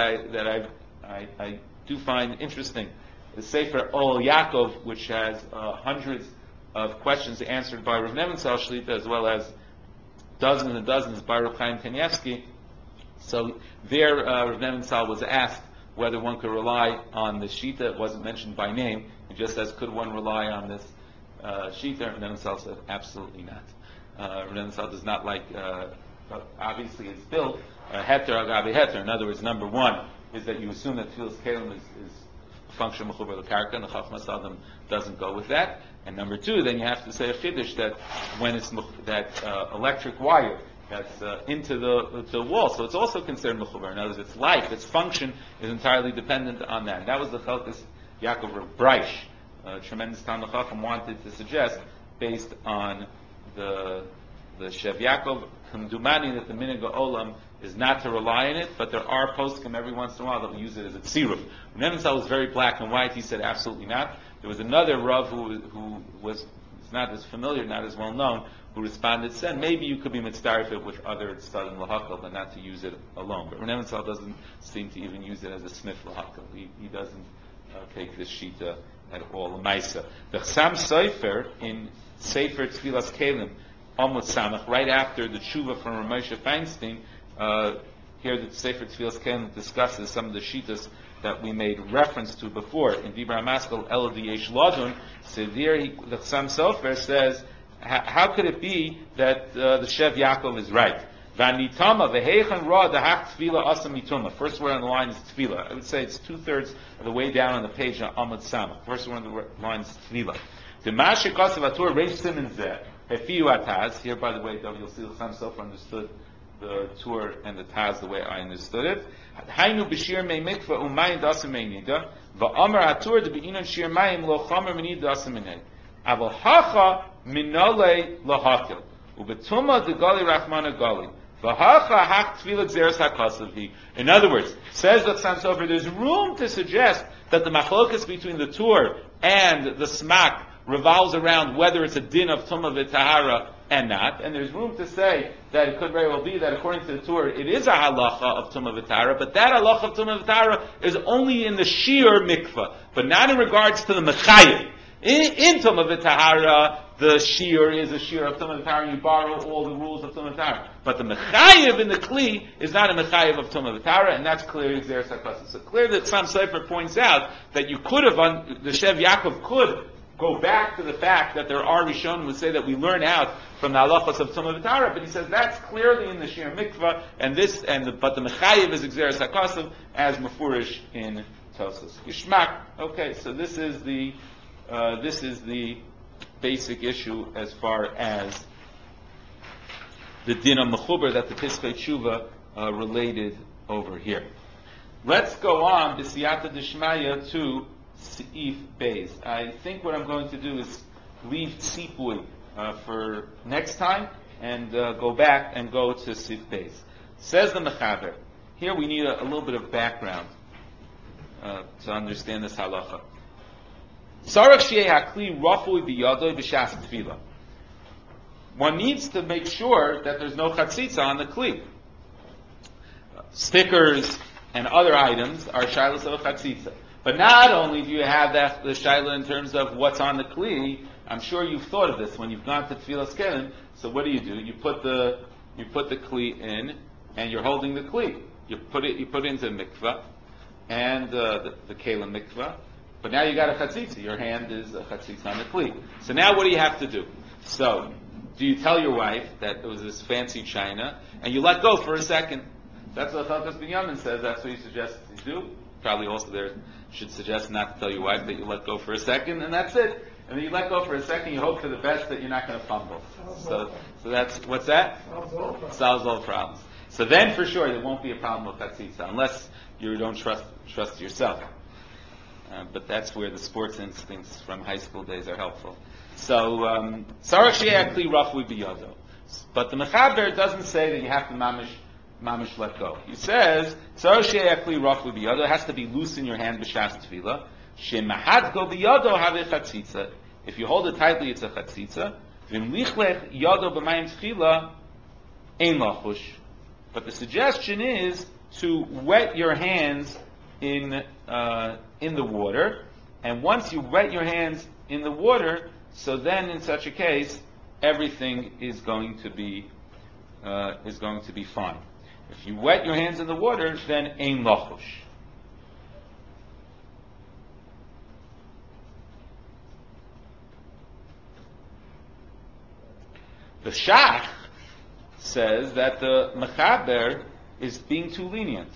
I do find interesting, the sefer Ol Yaakov, which has hundreds of questions answered by Rav Nebenzahl Shlita, as well as dozens and dozens by Rav Chaim Kanievsky. So there, Rav Nebenzahl was asked whether one could rely on the Shita. It wasn't mentioned by name. It just says, could one rely on this Shita? Rav Nebenzahl said, absolutely not. Rav Nebenzahl does not like, obviously it's built, heter agabi heter. In other words, number one is that you assume that Tfilas Kelim is function mechuber l'karka, and the Chachmas Adam doesn't go with that. And number two, then you have to say a chiddush that when it's electric wire that's into the wall, so it's also considered mechuber. In other words, its life, its function is entirely dependent on that. And that was the Chelkas Yaakov Breish, tremendous Talmid Chacham, wanted to suggest based on the Shev Yaakov Kumdumani that the Minhag Olam is not to rely on it, but there are poskim every once in a while that will use it as a tziruf. Nebenzahl was very black and white. He said absolutely not. There was another Rav who was not as familiar, not as well known, who responded, said maybe you could be mitzdarif it with other tzaddim lahakal, but not to use it alone. But Nebenzahl doesn't seem to even use it as a smith lahakal. He doesn't take this shita at all. Maisa. The Chasam Sofer in Sefer Tfilas Kelim, Amud Samach, right after the tshuva from Ramosha Feinstein, here the Sefer Tfilas Kelim discusses some of the shitas that we made reference to before in Dibra Maskal Eladi Yesh Ladun. So there, the Chasam Sofer says, how could it be that the Shev Yaakov is right? Vanitama v'heichan ra dahach tefila asa mituma. First word on the line is tefila. I would say it's 2/3 of the way down on the page on Amud Samach. First word on the line is tefila. The Mashe Kasav Atur Reish Siman Zeh Hefiu Ataz. Here, by the way, you'll see the Chasam Sofer understood the Tur and the Taz the way I understood it. Hainu b'shir mei mikvah u'mayim dasim mei nida va'amar Atur de be'inon shir mayim lo chamer menid dasim menei aval hacha minolei lahakil u'betuma de gali rachmana gali. In other words, says the Chasam Sofer, there's room to suggest that the machlokas between the Tur and the Smak revolves around whether it's a din of Tumah v'Tahara and not, and there's room to say that it could very well be that according to the Tur, it is a halacha of Tumah v'Tahara, but that halacha of Tumah v'Tahara is only in the Shir mikvah, but not in regards to the Mechayev. In Tumah v'Tahara, the Shir is a Shir of Tumah v'Tahara, you borrow all the rules of Tumah v'Tahara. But the Mechayev in the Kli is not a Mechayev of Tumah v'Tahara, and that's clear as Xeris HaKasos. So clear that Chasam Sofer points out that you could have, the Shev Yaakov could go back to the fact that there are Rishonim who say that we learn out from the halachos of Tumah v'Tahara, but he says that's clearly in the Shir Mikvah, but the Mechayev is Xeris HaKasos as Mefurish in Tosos. Yishmak. Okay, so this is the basic issue as far as the din of mechuber that the Piskei Tshuva related over here. Let's go on b'siyata d'shmaya to Seif Beis. I think what I'm going to do is leave Tzipui for next time and go back and go to Seif Beis. Says the Mechaber. Here we need a little bit of background to understand this halacha. One needs to make sure that there's no chatzitza on the kli. Stickers and other items are shilas of a chatzitza. But not only do you have the shaila in terms of what's on the kli, I'm sure you've thought of this when you've gone to Tfilas Kelim. So what do? You put the kli in, and you're holding the kli. You put it into mikvah, and the kelim mikvah. But now you got a chatzitza. Your hand is a chatzitza on the kli. So now what do you have to do? So, do you tell your wife that it was this fancy china, and you let go for a second? That's what Chalkas Binyamin says. That's what he suggests you do. Probably also there should suggest not to tell your wife that you let go for a second, and that's it. And then you let go for a second, you hope for the best that you're not going to fumble. So that's, what's that? Solves all problems. So then for sure there won't be a problem with chatzitza, unless you don't trust yourself. But that's where the sports instincts from high school days are helpful. So, Sarach Sheyeh Kli Rafui B'Yado. But the Mechaber doesn't say that you have to mamish let go. He says, Sarach Sheyeh Kli Rafui B'Yado, it has to be loose in your hand b'shas tefillah. Shemahad Go B'Yado Have Chatzitza. If you hold it tightly, it's a chatzitza. V'imlichlech yado b'mayim tchila ein lachush. But the suggestion is to wet your hands in the water, and once you wet your hands in the water, so then in such a case, everything is going to be fine. If you wet your hands in the water, then ein lachush. The Shach says that the Mechaber is being too lenient.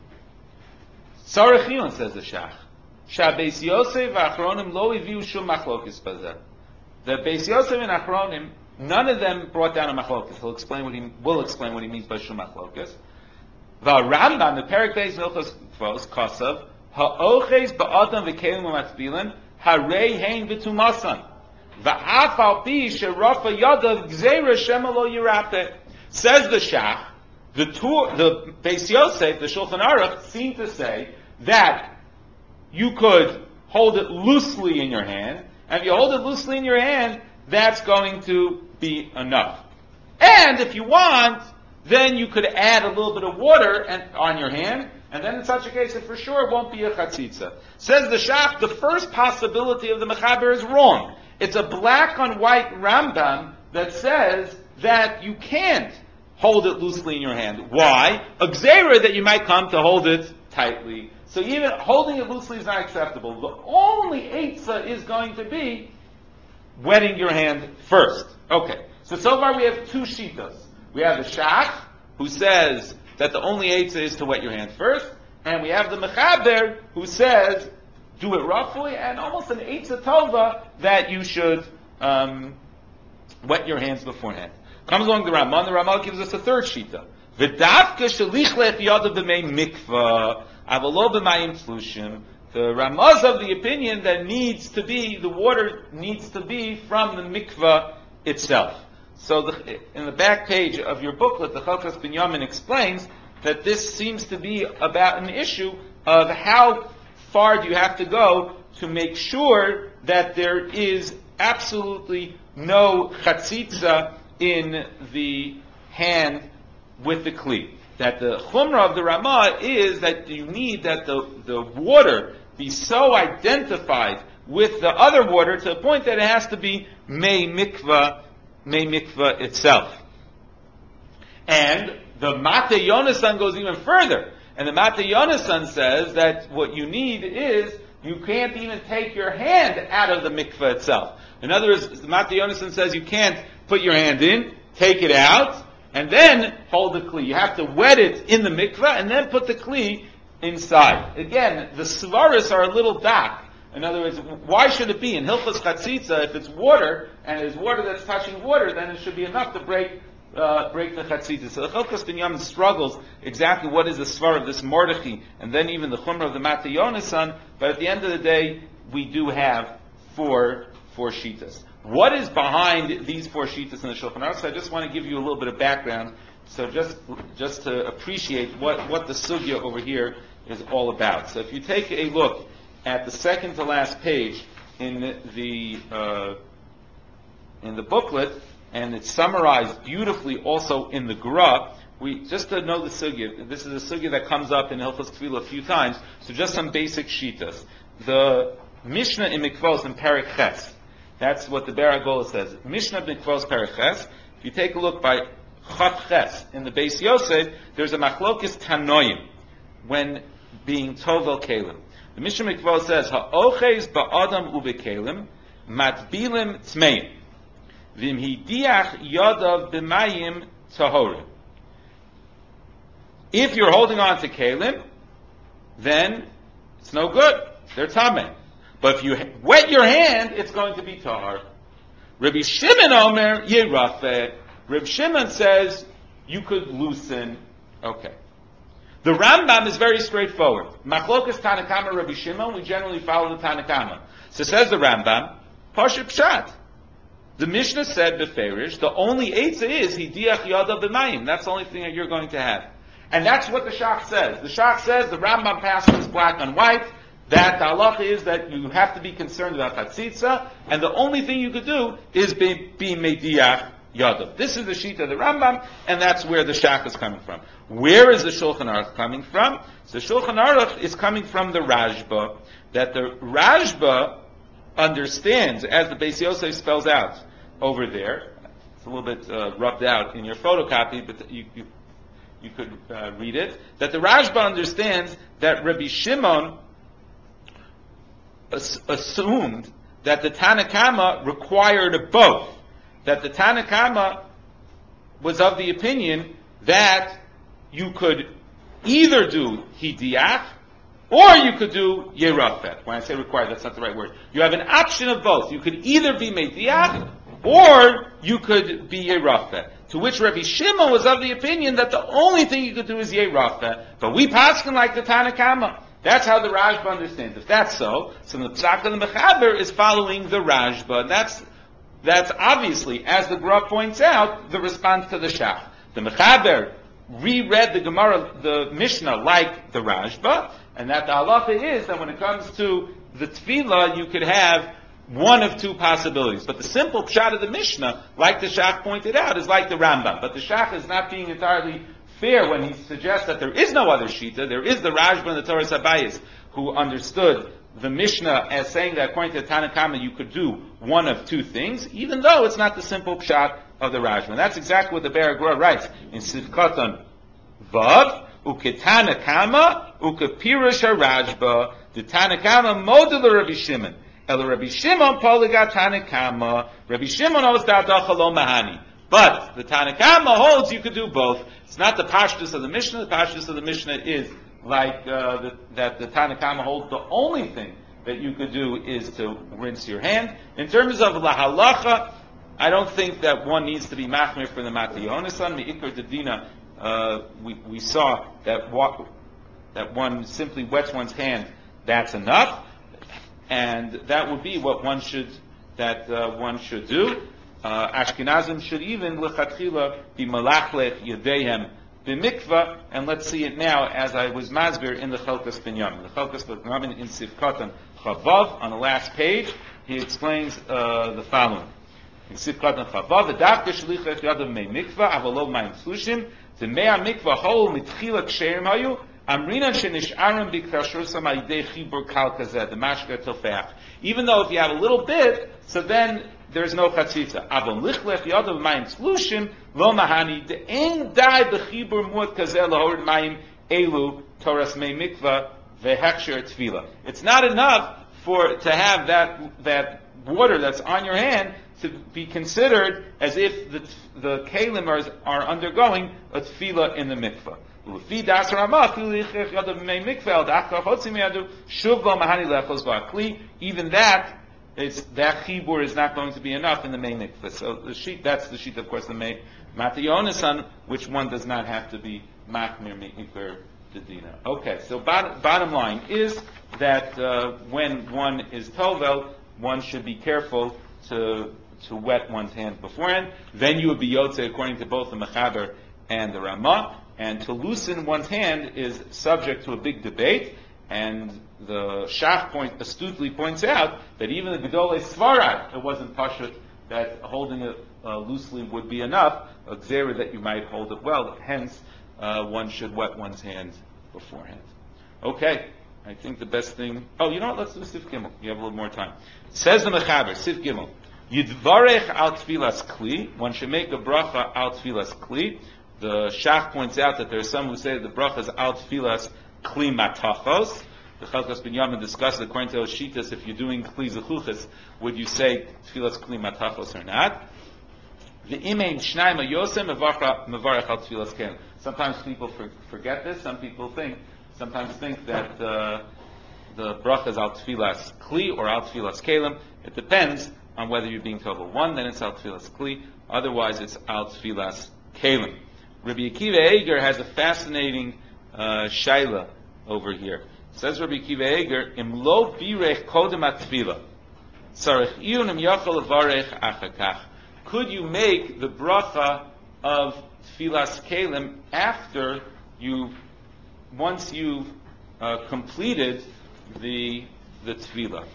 Tzarech Chilon, says the Shach. Beis Yosef v'Achronim lo hiviu shum machlokis bazeh. The Beis Yosef and Achronim, none of them brought down a machlokis. Will explain what he means by shum machlokis. V'Rambam, the Perek Beis Milchos Kvos Kosav, ha'oches ba'adam v'kelim u'matbilan harei hein v'tumasan. V'af al pi sherafa yadav gzeira shema lo yirapeh. Says the Shach, the Beis Yosef, the Shulchan Aruch, seem to say that you could hold it loosely in your hand, and if you hold it loosely in your hand, that's going to be enough. And if you want, then you could add a little bit of water on your hand, and then in such a case, for sure, it won't be a chatzitza. Says the Shach, the first possibility of the Mechaber is wrong. It's a black on white Rambam that says that you can't hold it loosely in your hand. Why? A gzeira that you might come to hold it tightly. So even holding it loosely is not acceptable. The only eitzah is going to be wetting your hand first. Okay. So far we have two shitas. We have the Shach, who says that the only eitzah is to wet your hand first, and we have the Mechaber, who says do it roughly, and almost an eitzah tova that you should wet your hands beforehand. Comes along the Ramah gives us a third shita. V'davka shalichlech yadav b'mei mikvah avalo b'mayim tlushim. The Ramah's of the opinion that the water needs to be from the mikvah itself. So in the back page of your booklet, the Chalkas Binyamin explains that this seems to be about an issue of how far do you have to go to make sure that there is absolutely no chatzitza in the hand with the kli. That the chumrah of the Ramah is that you need that the water be so identified with the other water to the point that it has to be mei mikvah itself. And the Mate Yonasan goes even further. And the Mate Yonasan says that what you need is you can't even take your hand out of the mikvah itself. In other words, the Mate Yonasan says you can't put your hand in, take it out, and then hold the kli. You have to wet it in the mikvah and then put the kli inside. Again, the svaris are a little dark. In other words, why should it be in Hilchos Chatzitza? If it's water and it's water that's touching water, then it should be enough to break the Chatzitza. So the Chalkas Binyamin struggles exactly what is the svar of this Mordechai, and then even the Chumrah of the Mate Yonasan. But at the end of the day, we do have four shitas. What is behind these four shitas in the Shulchan Aruch? So I just want to give you a little bit of background, so just to appreciate what the sugya over here is all about. So if you take a look at the second to last page in the booklet, and it's summarized beautifully also in the Gra. Just to know the sugya, this is a sugya that comes up in Hilchos Tefillah a few times. So just some basic shitas. The Mishnah in Mikvos in Perek Ches. That's what the Beragola says. Mishnah Mikvos Perek Ches. If you take a look by Chav Ches in the Beis Yosef, there's a machlokis tanoim when being tovel kelim. The Mishnah Mikvos says ha'oches ba'adam ubekelim matbilim tmeim v'im hidiach yadav b'mayim tahorim. If you're holding on to kelim, then it's no good. They're tameh. But if you wet your hand, it's going to be tahar. Rabbi Shimon Omer yirafeh. Rabbi Shimon says you could loosen. Okay. The Rambam is very straightforward. Machlokas Tanakama Rabbi Shimon, we generally follow the Tanakama. So says the Rambam, Pashut Pshat. The Mishnah said beferish, the only eitzah is hidiach yadav b'mayim. That's the only thing that you're going to have. And that's what the Shach says. The Shach says the Rambam passes black on white. that the halacha is that you have to be concerned about chatzitza, and the only thing you could do is be mediach yadav. This is the sheet of the Rambam, and that's where the shach is coming from. Where is the Shulchan Aruch coming from? So Shulchan Aruch is coming from the Rashba, that the Rashba understands, as the Beis Yosef spells out over there. It's a little bit rubbed out in your photocopy, but you could read it. That the Rashba understands that Rabbi Shimon assumed that the Tanakama required both. That the Tanakama was of the opinion that you could either do Hidiach or you could do Yerafet. When I say required, that's not the right word. You have an option of both. You could either be Mediach or you could be Yerafet. To which Rabbi Shimon was of the opinion that the only thing you could do is Yerafet. But we paskin like the Tanakama. That's how the Rashba understands. If that's so the Psak and the Mechaber is following the Rashba. That's obviously, as the Gra points out, the response to the Shach. The Mechaber reread the Gemara, the Mishnah, like the Rashba, and that the halacha is that when it comes to the Tefillah, you could have one of two possibilities. But the simple pshat of the Mishnah, like the Shach pointed out, is like the Rambam. But the Shach is not being entirely fair when he suggests that there is no other Shita. There is the Rashba and the Torah Sabayis, who understood the Mishnah as saying that according to the Tanakama you could do one of two things, even though it's not the simple pshat of the Rashba. And that's exactly what the Be'er Gra writes in Sivkatan Vav, Uketanakama, Ukepirush HaRashba, the Tanakama model Rabbi Shimon. El Rabbi Shimon Poligat Tanakama, Rabbi Shimon holds Da'adacha Lo Mahani. But the Tanakama holds you could do both. It's not the Pashtus of the Mishnah. The Pashtus of the Mishnah is like that the Tanakama holds the only thing that you could do is to rinse your hand. In terms of la halacha, I don't think that one needs to be machmir for the Matayonasan. Me'ikar Dedina, we saw that one simply wets one's hand. That's enough, and that would be what one should do. Ashkenazim should even lechatchila be malachlech yadeihem b'mikvah, and let's see it now as I was masbir in the Chelkas Binyamin. The Chelkas Binyamin in Sivkatan Chavav, on the last page, he explains the following. In Sivkatan Chavav, the Dafka Shlichach Yadav Mei Mikvah, Avalov Mayim Tlushim, the Mei HaMikvah Hol Mitchila Ksherim Hayu, Amrina Shenish'arim B'Kashursa Ma'idei Chibur Kal Kazeh, the Mashka Tofeach. Even though if you have a little bit, so then there's no chatzitza. Avon lichlech yadav mayim tzlushim lo mahani de'en dai b'chibur muad kazeh lahorid mayim elu toras mei mikvah vehechsher tefillah. It's not enough to have that water that's on your hand to be considered as if the kalim are undergoing a tefillah in the mikvah. Ufi das Ramah lichlech yadav mei mikvah dachka chotzim yadu shuv lo mahani lechos v'akli. Even that chibur is not going to be enough in the main mikvah. So that's the sheet, of course, the main Matayonasan, which one does not have to be machmir me'ikar dedina. Okay, so bottom line is that when one is tovel, one should be careful to wet one's hand beforehand. Then you would be yotze according to both the Mechaber and the Ramah. And to loosen one's hand is subject to a big debate. And the Shach astutely points out that even the Gedolei Svarad, it wasn't pashut that holding it loosely would be enough, a gzera that you might hold it well. Hence, one should wet one's hands beforehand. Okay, I think the best thing. Oh, you know what? Let's do Sif Gimel. You have a little more time. Says the Mechaber, Sif Gimel. Yidvarech al tfilas kli. One should make a bracha al tfilas kli. The Shach points out that there are some who say the bracha is al tfilas kli matachos. The Chelkas Binyamin discussed according to those shitas, if you're doing kli zechuchas, would you say tfilas kli matachos or not? The imein shnayim ayosem mevarech al tfilas kelim. Sometimes people forget this. Sometimes think that the bracha is al tfilas kli or al tfilas kelim. It depends on whether you're being told one, then it's al tfilas kli. Otherwise, it's al tfilas kelim. Rabbi Akiva Eiger has a fascinating shaila over here. Says Rabbi Akiva Eiger, Im lo birech kodem atfila, tzarech iyun im yachol levarech achakach. Could you make the bracha of tfilas kelim once you've completed the tefillah.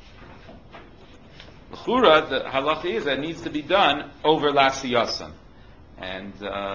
L'chura, the halacha is that it needs to be done over lasiyasan. And,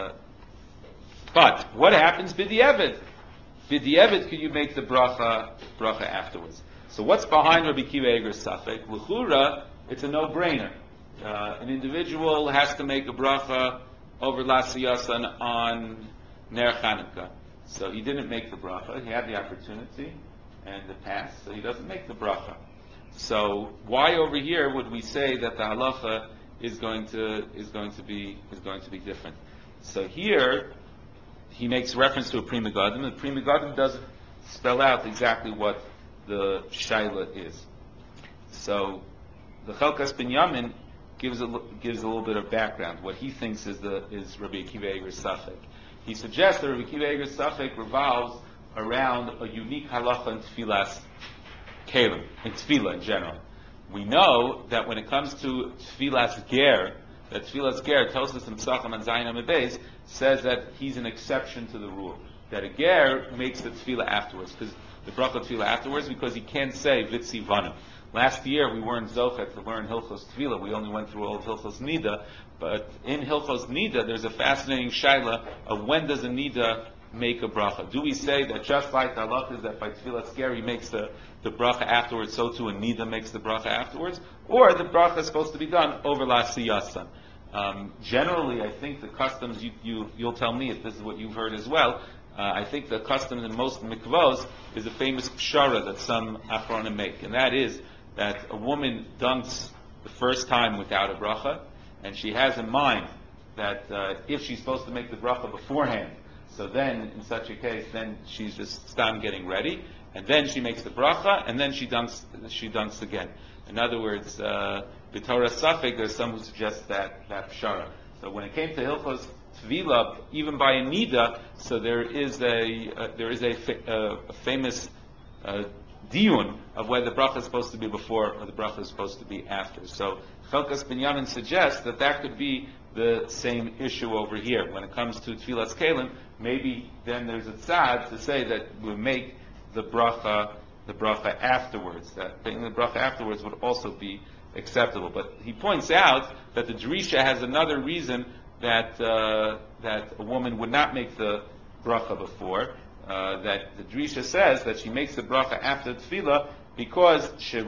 but, what happens b'di'evid? B'di'evid, could you make the bracha afterwards? So what's behind Rabbi Kiva Eger's safek? L'chura, it's a no-brainer. An individual has to make a bracha over lasiyasan on Ner Chanukah. So he didn't make the bracha. He had the opportunity and the past, so he doesn't make the bracha. So why over here would we say that the halacha is going to be different? So here he makes reference to a Pri Megadim. The Pri Megadim doesn't spell out exactly what the shaila is. So the Chelkas Binyamin gives a little bit of background. What he thinks is Rabbi Akiva Eger's safek. He suggests that Rabbi Akiva Eger's safek revolves around a unique halacha in tefillas kelim, in tefillah in general. We know that when it comes to tefillas ger, that tefillas ger tells us in Pesachim and Zayin Amid says that he's an exception to the rule. That a ger makes the tefillah afterwards, because the bracha tefillah afterwards, because he can't say vitzi vanu. Last year we weren't zochet to learn Hilchos Tefillah. We only went through all of Hilchos Nida. But in Hilchos Nida, there's a fascinating shaila of when does a Nida make a bracha. Do we say that just like the halach is that by Tefillah Ger he makes the bracha afterwards, so too a Nida makes the bracha afterwards? Or the bracha is supposed to be done over Lasiyasan? Generally, I think the customs, you'll tell me if this is what you've heard as well, I think the custom in most mikvos is a famous pshara that some achronim make, and that is that a woman dunks the first time without a bracha, and she has in mind that if she's supposed to make the bracha beforehand, so then in such a case, then she's just stam getting ready, and then she makes the bracha, and then she dunks again. In other words, b'Torah Safek, there's some who suggest that pshara. So when it came to Hilchos Tvila, even by a nida, so there is a famous diyun of whether the bracha is supposed to be before or the bracha is supposed to be after. So Chelkas Binyamin suggests that could be the same issue over here. When it comes to Tfilas Kelim, maybe then there's a tzad to say that we make the bracha afterwards. That making the bracha afterwards would also be acceptable. But he points out that the Drisha has another reason that a woman would not make the bracha before. That the Drisha says that she makes the bracha after tefillah because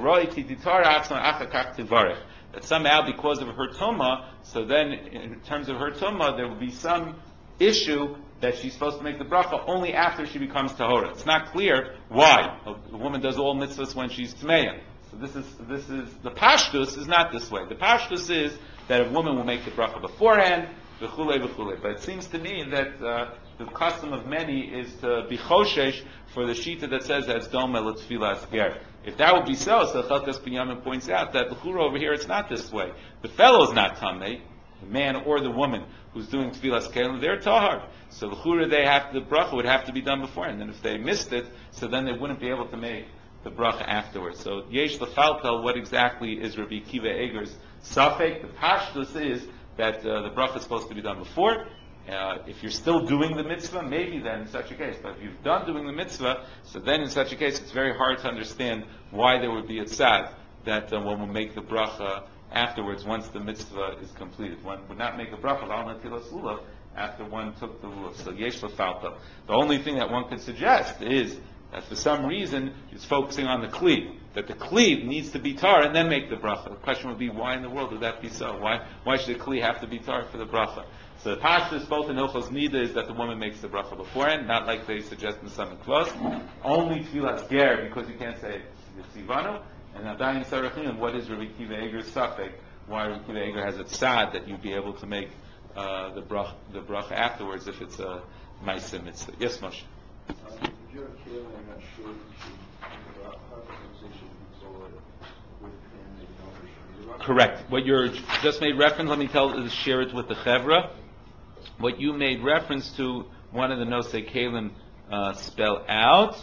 that somehow because of her tumah, so then in terms of her tumah there will be some issue that she's supposed to make the bracha only after she becomes tahora. It's not clear why. A woman does all mitzvahs when she's tmeya. So this is the pashtus is not this way. The pashtus is that a woman will make the bracha beforehand, v'chulei. But it seems to me that the custom of many is to be choshesh for the shita that says that it's domeh l'tfilas ger. If that would be so Chelkas Binyamin points out that l'chura over here it's not this way. The fellow is not tamei, the man or the woman who's doing tfilas kelim, they're tahar. So l'chura the bracha would have to be done before, and then if they missed it, so then they wouldn't be able to make the bracha afterwards. So yesh l'chalkel, what exactly is Rabbi Kiva Eger's safek? The pashtus is that the bracha is supposed to be done before. If you're still doing the mitzvah, maybe then in such a case. But if you've done doing the mitzvah, so then in such a case it's very hard to understand why there would be a tzad that one will make the bracha afterwards once the mitzvah is completed. One would not make a bracha after one took the lulav. So yesh l'falta. The only thing that one could suggest is that for some reason it's focusing on the kli, that the kli needs to be tar and then make the bracha. The question would be, why in the world would that be so? Why should the kli have to be tar for the bracha? So the pashtus both in Hilchos Nida is that the woman makes the bracha beforehand, not like they suggest in some mikvos. Only tfilas ger, because you can't say Yitzivanu. And Adayin Sarachin, what is Rabbi Kiva Eger's safek? Why Rabbi Kiva Eger has a tzad that you'd be able to make the bracha afterwards if it's a ma'aseh mitzvah. Yes, Moshe. If you're a kid and I'm not sure if you should, how should be sold with him? Correct. What you just made reference, let me share it with the Chevra. What you made reference to, one of the Nosei Kalim spell out.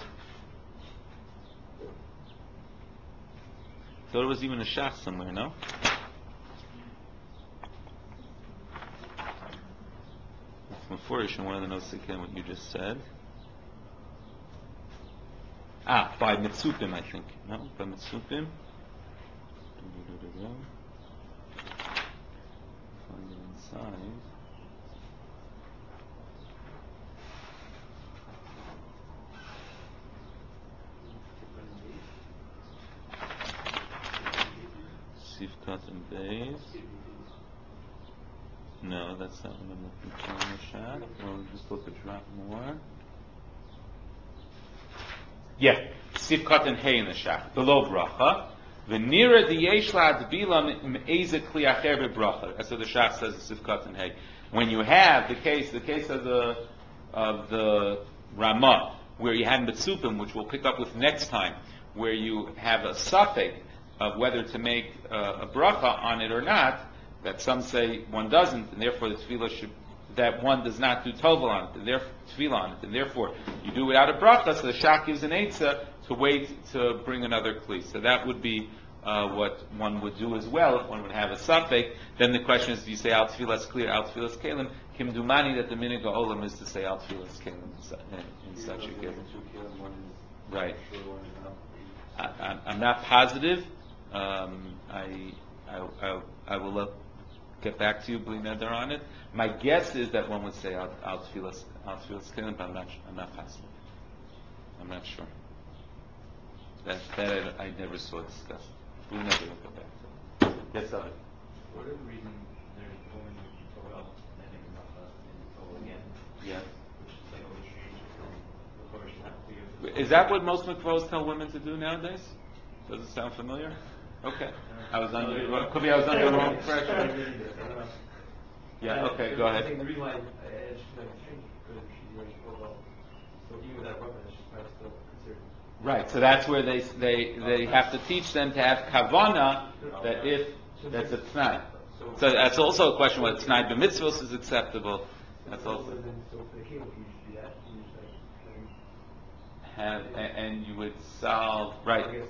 Thought it was even a shach somewhere, no? It's Mefurish in one of the Nosei Kalim, what you just said. By Mitzupim, I think. No, by Mitzupim. Find it inside. Sifkat and Beis. No, that's not what I'm looking for in the shot. We'll just look a drop more. Yeah, Sifkat and Hay in the shach. Below bracha. V'nira diyesh la'adbila me'eze kli acher bebracha. That's what the shach says in Sifkat and Hay. When you have the case of the Ramah, where you had Mitzupim, which we'll pick up with next time, where you have a suffix of whether to make a bracha on it or not, that some say one doesn't, and therefore the tefillah should, that one does not do tovel on it, and therefore tefillah on it, and therefore you do without a bracha, so the shach gives an eitzah to wait to bring another kli. So that would be what one would do as well if one would have a suffix. Then the question is, do you say al tefillas clear, al tefillas kalim? Kim dumani that the minhag olam is to say al tefillas kalim in such a case. Right. I'm not positive. I will get back to you, bli neder, on it. My guess is that one would say al tefillas kalim, but I'm not positive. I'm not sure. That I never saw discussed. Bli neder, will go back to it. Yes, sir. For whatever reason, there's a woman who told up and then and told again. Yeah. Which is like always strange from the Torah should not be. Is that what most mikvahs tell women to do nowadays? Does it sound familiar? Okay. I was under the wrong impression. Yeah, okay, go ahead. The reason why it's like strange because she's already told up. So even with that brother, she's probably still considered. Right, so that's where they have to teach them to have kavana, that if that's a tnai. So that's also a question whether tnai b'mitzvos is acceptable. That's also. So for the king, you should do that. You just Have and you would solve right. I guess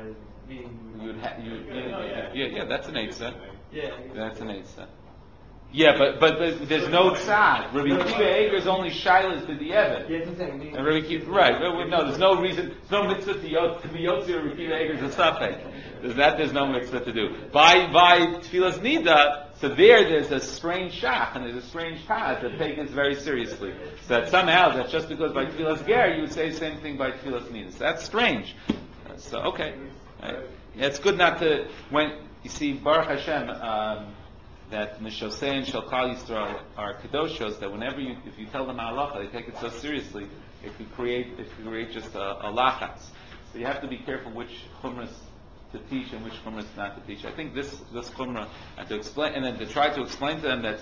You would yeah, that's an eitzah. Yeah. That's an eitzah. Yeah, but there's no tzad. Rabbi Akiva Eger is only shilas to the Evid. Yeah, it's insane. And Rabbi Akiva, right? No, there's no reason. There's no mitzvah to be yotzi or Rabbi Akiva Eger is a suffix. There's no mitzvah to do. By tefillas nida, so there's a strange shach and there's a strange taz that take this very seriously. So that somehow that's just because by tefillas ger you would say the same thing by tefillas nida. So that's strange. So okay, it's good not to when you see Baruch Hashem. That Nishosei and Shalkal Yisrael are kadoshos. That whenever if you tell them halacha, they take it so seriously. It could create just a lachats. So you have to be careful which chumras to teach and which chumras not to teach. I think this chumrah and to explain and then to try to explain to them that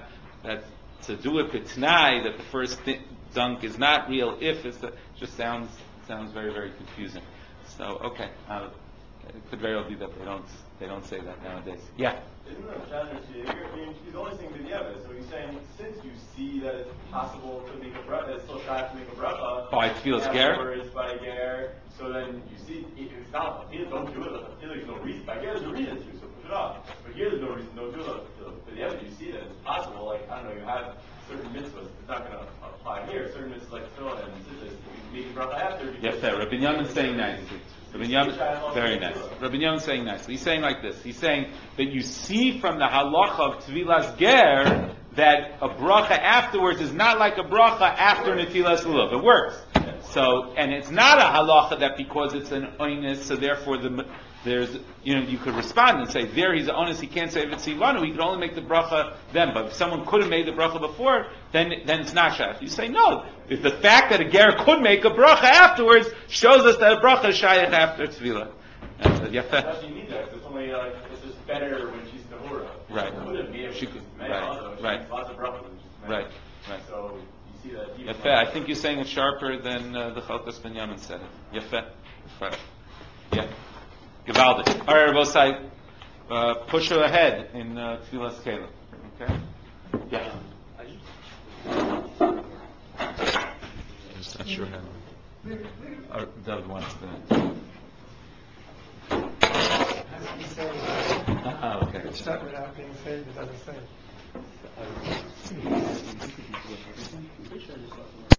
to do it pitnai that the first dunk is not real if it's just sounds very very confusing. So okay, it could very well be that they don't say that nowadays. Yeah. Isn't that challenge here? I mean, he's only saying b'diavad, so he's saying since you see that it's possible to make a bracha, it's still shy to make a bracha by tefillas ger. Afterwards by ger, so then you see if it's not here, don't do it. Here there's no reason. By ger there's a reason to, so push it off. But here there's no reason, don't do it. B'diavad, you see that it's possible. Like I don't know, you have certain mitzvahs. It's not going to apply here. Certain mitzvahs like tefillah and sitters, making bracha after. Yes, sir. Rabbi Yamin saying nicely. Rabbi Yamin, very nice. Rabbi Yamin saying nicely. He's saying like this. He's saying that you see from the halacha of Tvilas Ger that a bracha afterwards is not like a bracha after Netilas Lulav. It works. So, and it's not a halacha that because it's an oinus, so therefore there's, you could respond and say, there he's an oinus, he can't say if it's Ivanu, he could only make the bracha then. But if someone could have made the bracha before, then it's not shayach. You say, no. If the fact that a ger could make a bracha afterwards shows us that a bracha is shayach after tefillah. That's you need that. It's only it's just better when she's tahura. Right. She could. Right. Lots of brachas. Right. So you see that. Yefeh. I think you're saying it sharper than the Chalkas Ben Yamin said it. Yefeh. Yeah. Gewaldig. All right, both sides. Push her ahead in Tfilas Kelim. Okay. Yeah. Just not sure how. David wants to. Okay. It's not without being saved, it doesn't say.